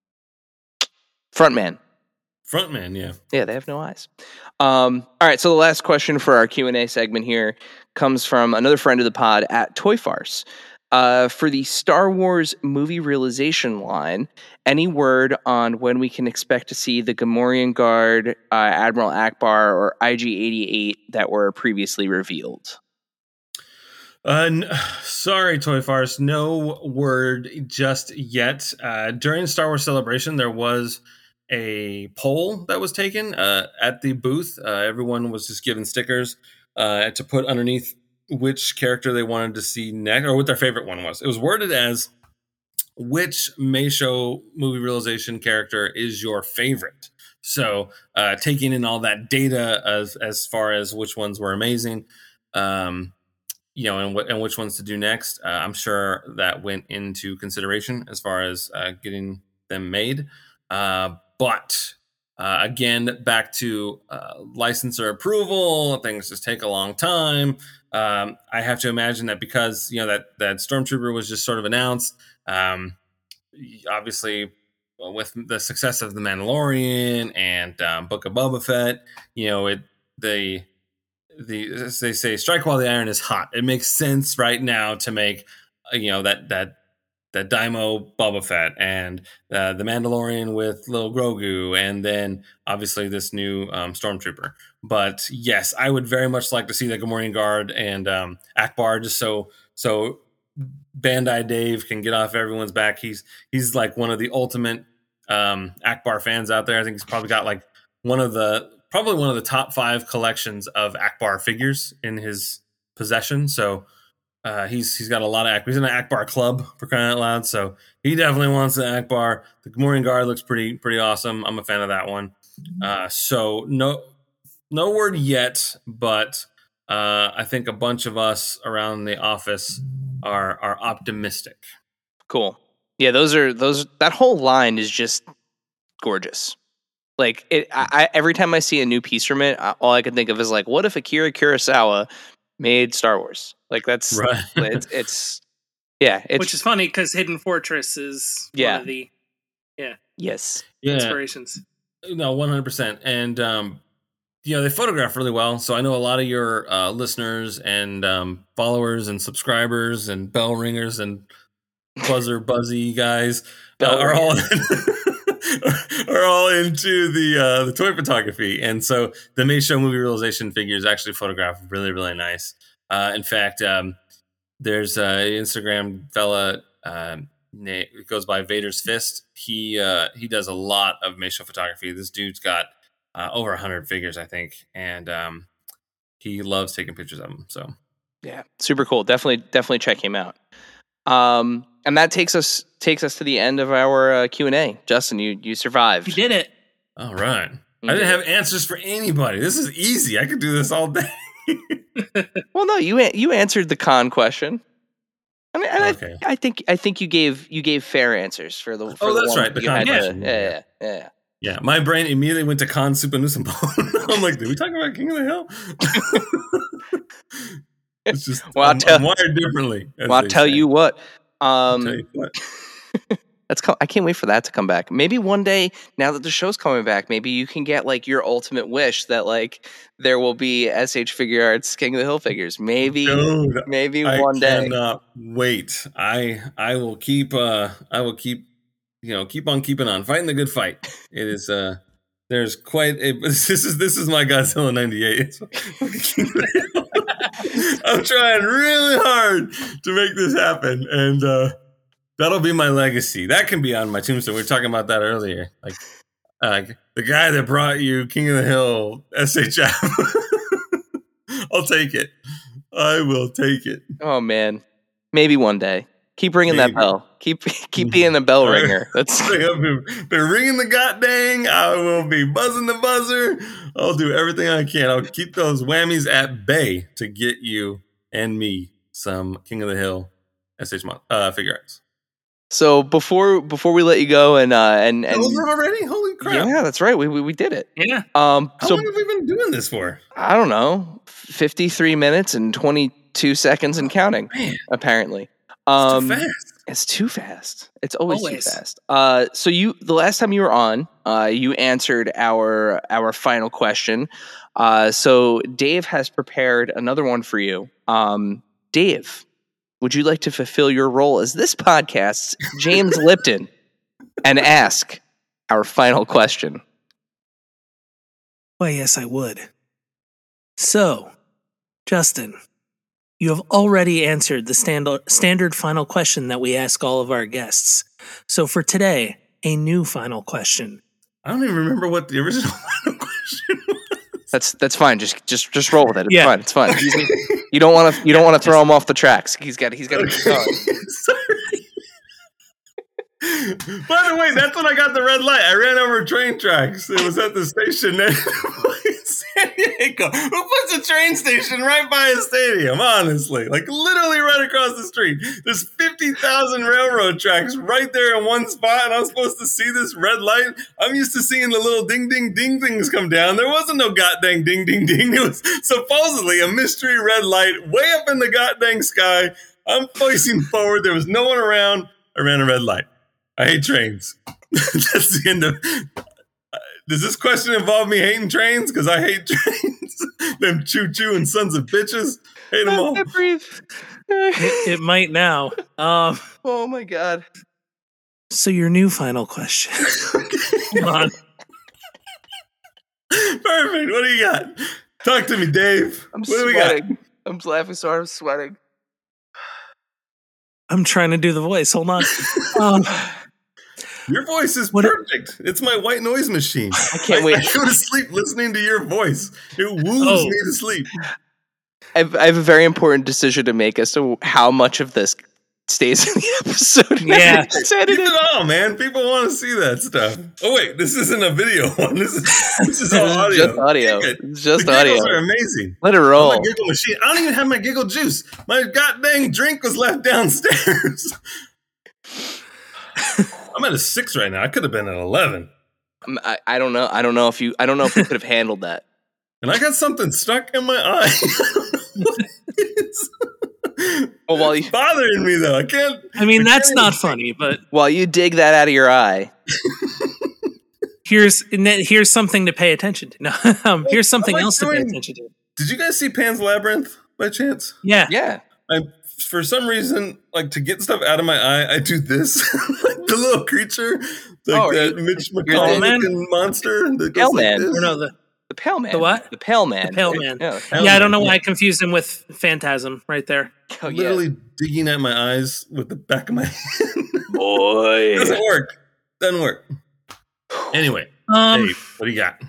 Frontman. Frontman, yeah. Yeah, they have no eyes. Um, all right, so the last question for our Q and A segment here comes from another friend of the pod at Toy Farce. Uh, for the Star Wars movie realization line, any word on when we can expect to see the Gamorrean Guard, uh, Admiral Ackbar, or I G eighty-eight that were previously revealed? Uh, n- sorry, Toy Farce, no word just yet. Uh, during Star Wars Celebration, there was a poll that was taken uh, at the booth. Uh, everyone was just given stickers uh, to put underneath which character they wanted to see next, or what their favorite one was. It was worded as, which May Show movie realization character is your favorite? So uh, taking in all that data as as far as which ones were amazing, um, you know, and, what, and which ones to do next, uh, I'm sure that went into consideration as far as uh, getting them made. Uh, but uh, again, back to uh, licensor approval, things just take a long time. Um, I have to imagine that because, you know, that, that Stormtrooper was just sort of announced, um, obviously with the success of The Mandalorian and um, Book of Boba Fett, you know, it, they, the, as they say, strike while the iron is hot. It makes sense right now to make, you know, that, that, that Daimo Boba Fett and uh, the Mandalorian with Lil Grogu, and then obviously this new um, Stormtrooper. But yes, I would very much like to see the Gamorrean Guard and um, Ackbar, just so so Bandai Dave can get off everyone's back. He's he's like one of the ultimate um, Ackbar fans out there. I think he's probably got like one of the probably one of the top five collections of Ackbar figures in his possession. So. Uh, he's he's got a lot of Ackbar. He's in an Ackbar club for crying out loud, so he definitely wants the Ackbar. The Gamorrean Guard looks pretty pretty awesome. I'm a fan of that one. Uh, so no no word yet, but uh, I think a bunch of us around the office are are optimistic. Cool. Yeah, those are those. That whole line is just gorgeous. Like it, I, every time I see a new piece from it, all I can think of is like, what if Akira Kurosawa made Star Wars? Like that's right. it's, it's yeah, it's, which is funny because Hidden Fortress is yeah. one of the yeah yes yeah. inspirations. No, one hundred percent. And um, you know, they photograph really well. So I know a lot of your uh, listeners and um, followers and subscribers and bell ringers and buzzer buzzy guys uh, are all are all into the uh, the toy photography. And so the May Show movie realization figures actually photograph really really nice. Uh, in fact, um, there's an Instagram fella um, it goes by Vader's Fist. He uh, he does a lot of Meisho photography. This dude's got uh, over one hundred figures, I think, and um, he loves taking pictures of them. So yeah, super cool. Definitely, definitely check him out. Um, and that takes us takes us to the end of our uh, Q and A. Justin, you you survived. You did it. All right. You I didn't did. have answers for anybody. This is easy. I could do this all day. Well, no, you a- you answered the con question. I mean, and Okay. I, I think I think you gave you gave fair answers for the. For Oh, the that's one right, the you con had to- question, yeah, yeah. yeah, yeah. Yeah, my brain immediately went to Khan Supernusambone. I'm like, did we talk about King of the Hill? It's just, Well, I'll I'm, tell- I'm wired differently. as Well, I'll they tell say. you what. I'll Um, tell you what. That's co- I can't wait for that to come back. Maybe one day, now that the show's coming back, maybe you can get like your ultimate wish that like there will be S H Figure Arts King of the Hill figures. Maybe, Dude, maybe I one day. cannot wait. I I will keep uh I will keep you know keep on keeping on fighting the good fight. It is uh there's quite a this is this is my Godzilla ninety-eight. I'm trying really hard to make this happen, and uh that'll be my legacy. That can be on my tombstone. We were talking about that earlier. Like uh, the guy that brought you King of the Hill S H F. I'll take it. I will take it. Oh man, maybe one day. Keep ringing Maybe. that bell. Keep keep being the bell All right. ringer. That's I've been, been ringing the god dang. I will be buzzing the buzzer. I'll do everything I can. I'll keep those whammies at bay to get you and me some King of the Hill S H Mon- uh, figure arts. so. Before before we let you go and uh, and and Over already? Holy crap. yeah, that's right. We, we we did it. Yeah. Um. How So long have we been doing this for? I don't know, fifty-three minutes and twenty-two seconds and counting. Man, Apparently, it's um, too fast. It's too fast. It's always, Always. too fast. Uh, so you, the last time you were on, uh, you answered our our final question. Uh, so Dave has prepared another one for you. Um, Dave, would you like to fulfill your role as this podcast's James Lipton and ask our final question? Why, yes, I would. So, Justin, you have already answered the standard standard final question that we ask all of our guests. So for today, a new final question. I don't even remember what the original final question was. That's that's fine. Just just just roll with it. It's Yeah. fine. It's fine. He's- you don't want to you don't want to throw him off the tracks. He's got he's got to keep going. Sorry. By the way, that's when I got the red light. I ran over train tracks. It was at the station in San Diego. Who puts a train station right by a stadium? Honestly, like literally right across the street. There's fifty thousand railroad tracks right there in one spot, and I'm supposed to see this red light. I'm used to seeing the little ding, ding, ding things come down. There wasn't no goddamn ding, ding, ding. It was supposedly a mystery red light way up in the goddamn sky. I'm facing forward. There was no one around. I ran a red light. I hate trains. That's the end of. Does this question involve me hating trains? Because I hate trains. Them choo choo and sons of bitches. Hate them all. I can't breathe. It, it might now. Um, Oh my god. so your new final question. Hold on. Perfect. What do you got? Talk to me, Dave. I'm what do we got? sweating. I'm laughing so hard. I'm sweating. I'm trying to do the voice. Hold on. Um, Your voice is What- perfect. It's my white noise machine. I can't wait. I go to sleep listening to your voice. It woos Oh. me to sleep. I have, I have a very important decision to make as to how much of this stays in the episode. Yeah. It's Keep edited. it all, man. People want to see that stuff. Oh wait, this isn't a video one. This is this is all audio. Just audio. Dang it. It's just the giggles audio. are amazing. Let it I'm roll. a giggle machine. I don't even have my giggle juice. My goddamn drink was left downstairs. I'm at a six right now. I could have been at eleven. I'm- I, I don't know. I don't know if you. I don't know if you could have handled that. And I got something stuck in my eye. What is- Well, while you It's bothering me though. I can't. I mean, I that's can't not even- funny, but while you dig that out of your eye, here's here's something to pay attention to. No, um, here's something like else to pay doing- attention to. Did you guys see Pan's Labyrinth by chance? Yeah. yeah. I, for some reason, like to get stuff out of my eye, I do this. Like the little creature, like Oh, that you- Mitch you're the- McConnell looking monster that goes Hell like man. this. Or no, the The Pale Man. The what? The Pale Man. The Pale right? Man. Yeah, Pale Yeah, I Man, don't know why yeah. I confused him with Phantasm right there. oh, yeah. Literally digging at my eyes with the back of my hand. Boy. Doesn't work. Doesn't work. Anyway, Um, Dave, what do you got?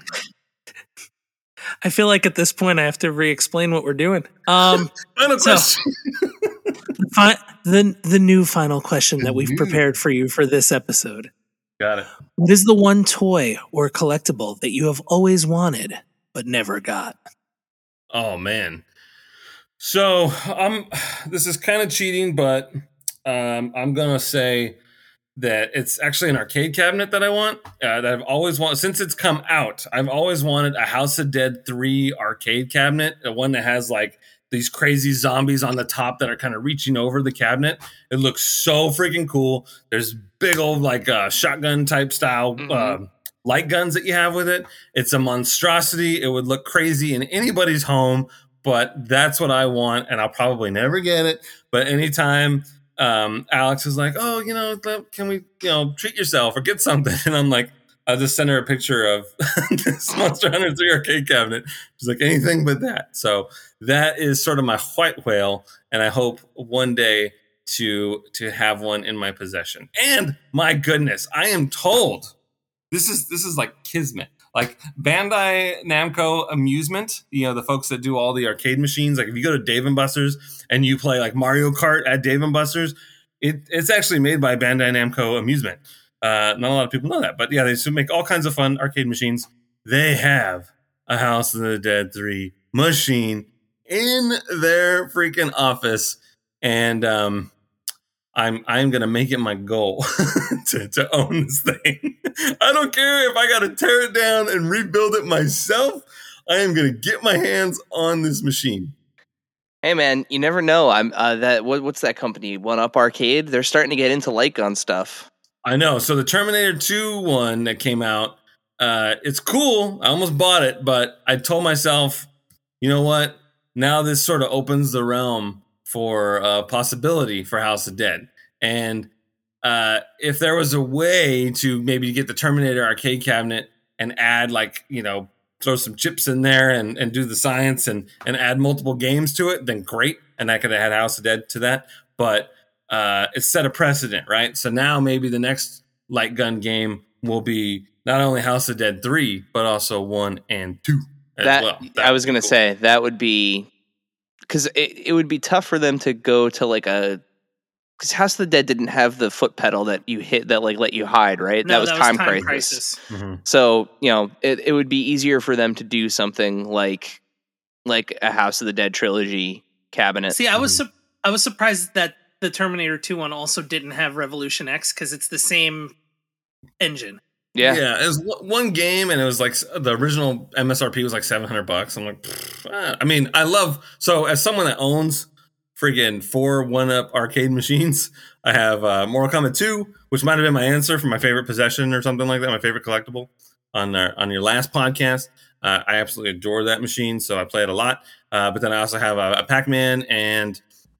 I feel like at this point I have to re-explain what we're doing. Um, Final So- question. fi- the the new final question that we've New. prepared for you for this episode. Got it. What is the one toy or collectible that you have always wanted but never got? Oh man. So I'm. This is kind of cheating, but um, I'm gonna say that it's actually an arcade cabinet that I want. Uh, that I've always wanted since it's come out. I've always wanted a House of Dead three arcade cabinet, the one that has like these crazy zombies on the top that are kind of reaching over the cabinet. It looks so freaking cool. There's big old like uh, shotgun type style Mhm. uh, light guns that you have with it. It's a monstrosity. It would look crazy in anybody's home, but that's what I want, and I'll probably never get it. But anytime um, Alex is like, "Oh, you know, can we, you know, treat yourself or get something?" and I'm like, I'll just send her a picture of this Monster Hunter three arcade cabinet. She's like, anything but that. So that is sort of my white whale, and I hope one day to to have one in my possession. And my goodness, I am told this is this is like kismet. Like Bandai Namco Amusement, you know, the folks that do all the arcade machines. Like if you go to Dave and Buster's and you play like Mario Kart at Dave and Buster's, it, it's actually made by Bandai Namco Amusement. Uh, not a lot of people know that, but yeah, they still make all kinds of fun arcade machines. They have a House of the Dead three machine in their freaking office, and um, I'm I'm gonna make it my goal to, to own this thing. I don't care if I gotta tear it down and rebuild it myself. I am gonna get my hands on this machine. Hey man, you never know. I'm uh, that. What, what's that company? One Up Arcade. They're starting to get into light gun stuff. I know. So the Terminator two one that came out, uh, it's cool. I almost bought it, but I told myself, you know what? Now this sort of opens the realm for a uh, possibility for House of Dead. And uh, if there was a way to maybe get the Terminator arcade cabinet and add like, you know, throw some chips in there and, and do the science and, and add multiple games to it, then great. And I could have had House of Dead to that. But uh, it's set a precedent, right? So now maybe the next light gun game will be not only House of Dead three, but also one and two as That well. I was That'd be gonna cool. say that would be because it, it would be tough for them to go to like a because House of the Dead didn't have the foot pedal that you hit that like let you hide, right? No, that was Time, Crisis. Mhm. So you know it, it would be easier for them to do something like like a House of the Dead trilogy cabinet. See, I was su- I was surprised that the Terminator two one also didn't have Revolution X because it's the same engine. yeah. Yeah, it was w- one game, and it was like s- the original M S R P was like seven hundred bucks. I'm like, pfft, ah. I mean, I love so as someone that owns friggin' four one up arcade machines, I have uh, Mortal Kombat two, which might have been my answer for my favorite possession or something like that, my favorite collectible on our, on your last podcast. Uh, I absolutely adore that machine, so I play it a lot. Uh, but then I also have a, a Pac-Man and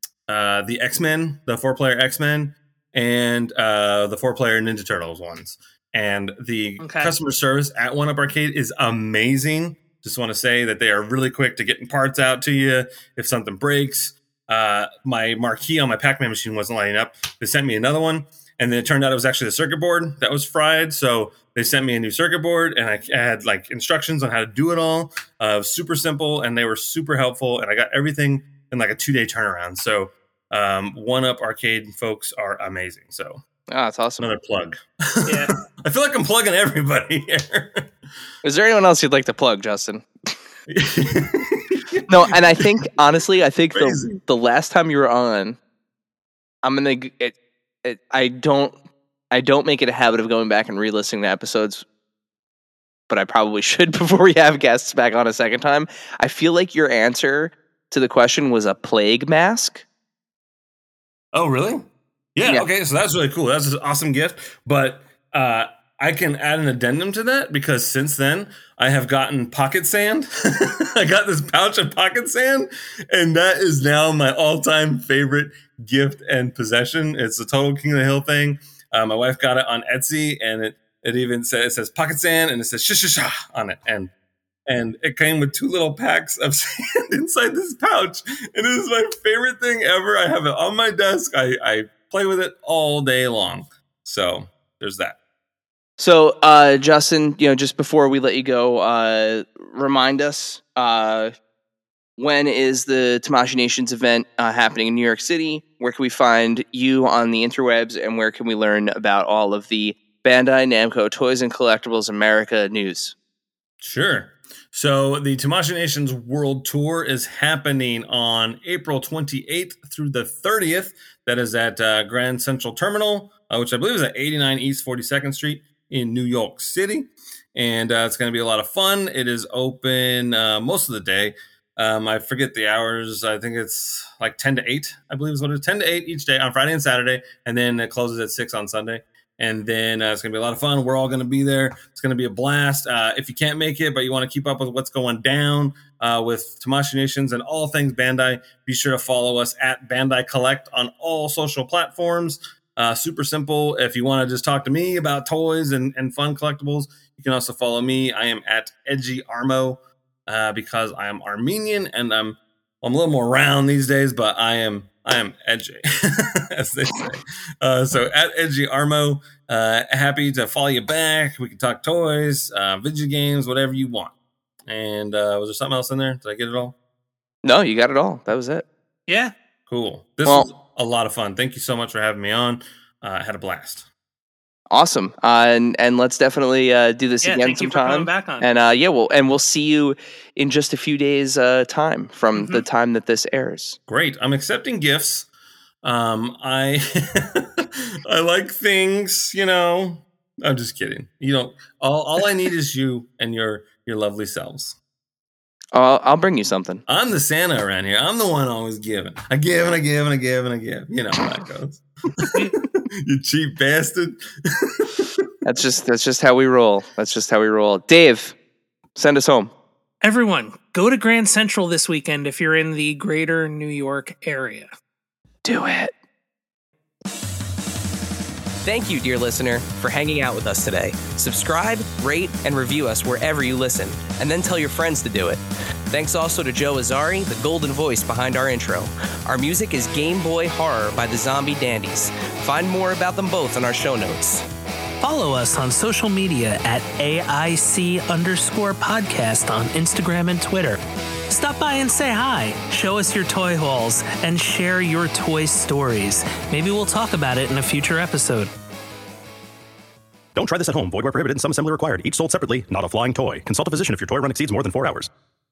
uh, the X-Men, the four-player X-Men, and uh, the four-player Ninja Turtles ones. And the Okay. customer service at one up Arcade is amazing. Just want to say that they are really quick to getting parts out to you if something breaks. Uh, my marquee on my Pac-Man machine wasn't lighting up. They sent me another one, and then it turned out it was actually the circuit board that was fried. So they sent me a new circuit board, and I had like instructions on how to do it all. Uh, it was super simple, and they were super helpful, and I got everything in like a two-day turnaround. So um, one up Arcade folks are amazing. So Oh, that's awesome. another plug. Yeah. I feel like I'm plugging everybody here. Is there anyone else you'd like to plug, Justin? No, and I think honestly, I think the Crazy. the last time you were on, I'm gonna. g- It, it, I don't. I don't make it a habit of going back and re-listening to episodes, but I probably should before we have guests back on a second time. I feel like your answer to the question was a plague mask. Oh, really? Yeah, Yeah. okay, so that's really cool. That's an awesome gift. But uh, I can add an addendum to that because since then I have gotten pocket sand. I got this pouch of pocket sand, and that is now my all-time favorite gift and possession. It's a total King of the Hill thing. Uh, my wife got it on Etsy, and it it even says it says pocket sand and it says sha sha sha on it. And And it came with two little packs of sand inside this pouch. And it is my favorite thing ever. I have it on my desk. I, I play with it all day long. So there's that. So, uh, Justin, you know, just before we let you go, uh, remind us, uh, when is the Tamashii Nations event uh, happening in New York City? Where can we find you on the interwebs? And where can we learn about all of the Bandai Namco Toys and Collectibles America news? Sure. So the Tamashii Nations World Tour is happening on April twenty-eighth through the thirtieth. That is at uh, Grand Central Terminal, uh, which I believe is at eighty-nine East forty-second Street in New York City. And uh, it's going to be a lot of fun. It is open uh, most of the day. Um, I forget the hours. I think it's like ten to eight, I believe is what it is. ten to eight each day on Friday and Saturday. And then it closes at six on Sunday. And then uh, it's going to be a lot of fun. We're all going to be there. It's going to be a blast. Uh, if you can't make it, but you want to keep up with what's going down uh, with Tamashii Nations and all things Bandai, be sure to follow us at Bandai Collect on all social platforms. Uh, super simple. If you want to just talk to me about toys and, and fun collectibles, you can also follow me. I am at Edgy Armo uh, because I am Armenian and I'm I'm a little more round these days, but I am I am edgy, as they say. Uh, so at Edgy Armo, uh, happy to follow you back. We can talk toys, uh, video games, whatever you want. And uh, was there something else in there? Did I get it all? No, you got it all. That was it. Yeah. Cool. This Well- was a lot of fun. Thank you so much for having me on. Uh, I had a blast. Awesome. Uh, and and let's definitely uh, do this Yeah, again thank you for coming sometime. back on. And uh, yeah, we'll and we'll see you in just a few days' uh, time from Mhm. the time that this airs. Great. I'm accepting gifts. Um, I I like things, you know. I'm just kidding. You know, all, all I need is you and your your lovely selves. I'll, I'll bring you something. I'm the Santa around here. I'm the one always giving. I give and I give and I give and I give. You know how that goes. You cheap bastard. That's just that's just how we roll. That's just how we roll. Dave, send us home. Everyone, go to Grand Central this weekend if you're in the greater New York area. Do it. Thank you, dear listener, for hanging out with us today. Subscribe, rate, and review us wherever you listen, and then tell your friends to do it. Thanks also to Joe Azari, the golden voice behind our intro. Our music is Game Boy Horror by the Zombie Dandies. Find more about them both in our show notes. Follow us on social media at A I C underscore podcast on Instagram and Twitter. Stop by and say hi, show us your toy hauls, and share your toy stories. Maybe we'll talk about it in a future episode. Don't try this at home. Void where prohibited and some assembly required. Each sold separately, not a flying toy. Consult a physician if your toy run exceeds more than four hours.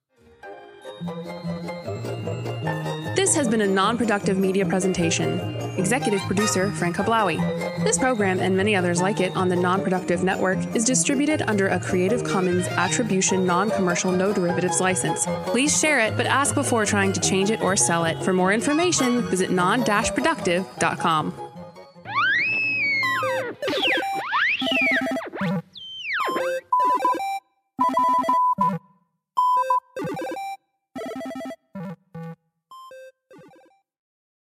This has been a non-productive media presentation. Executive producer Frank Hablawi. This program and many others like it on the Non-Productive Network is distributed under a Creative Commons Attribution Non-Commercial No Derivatives license. Please share it, but ask before trying to change it or sell it. For more information, visit non dash productive dot com.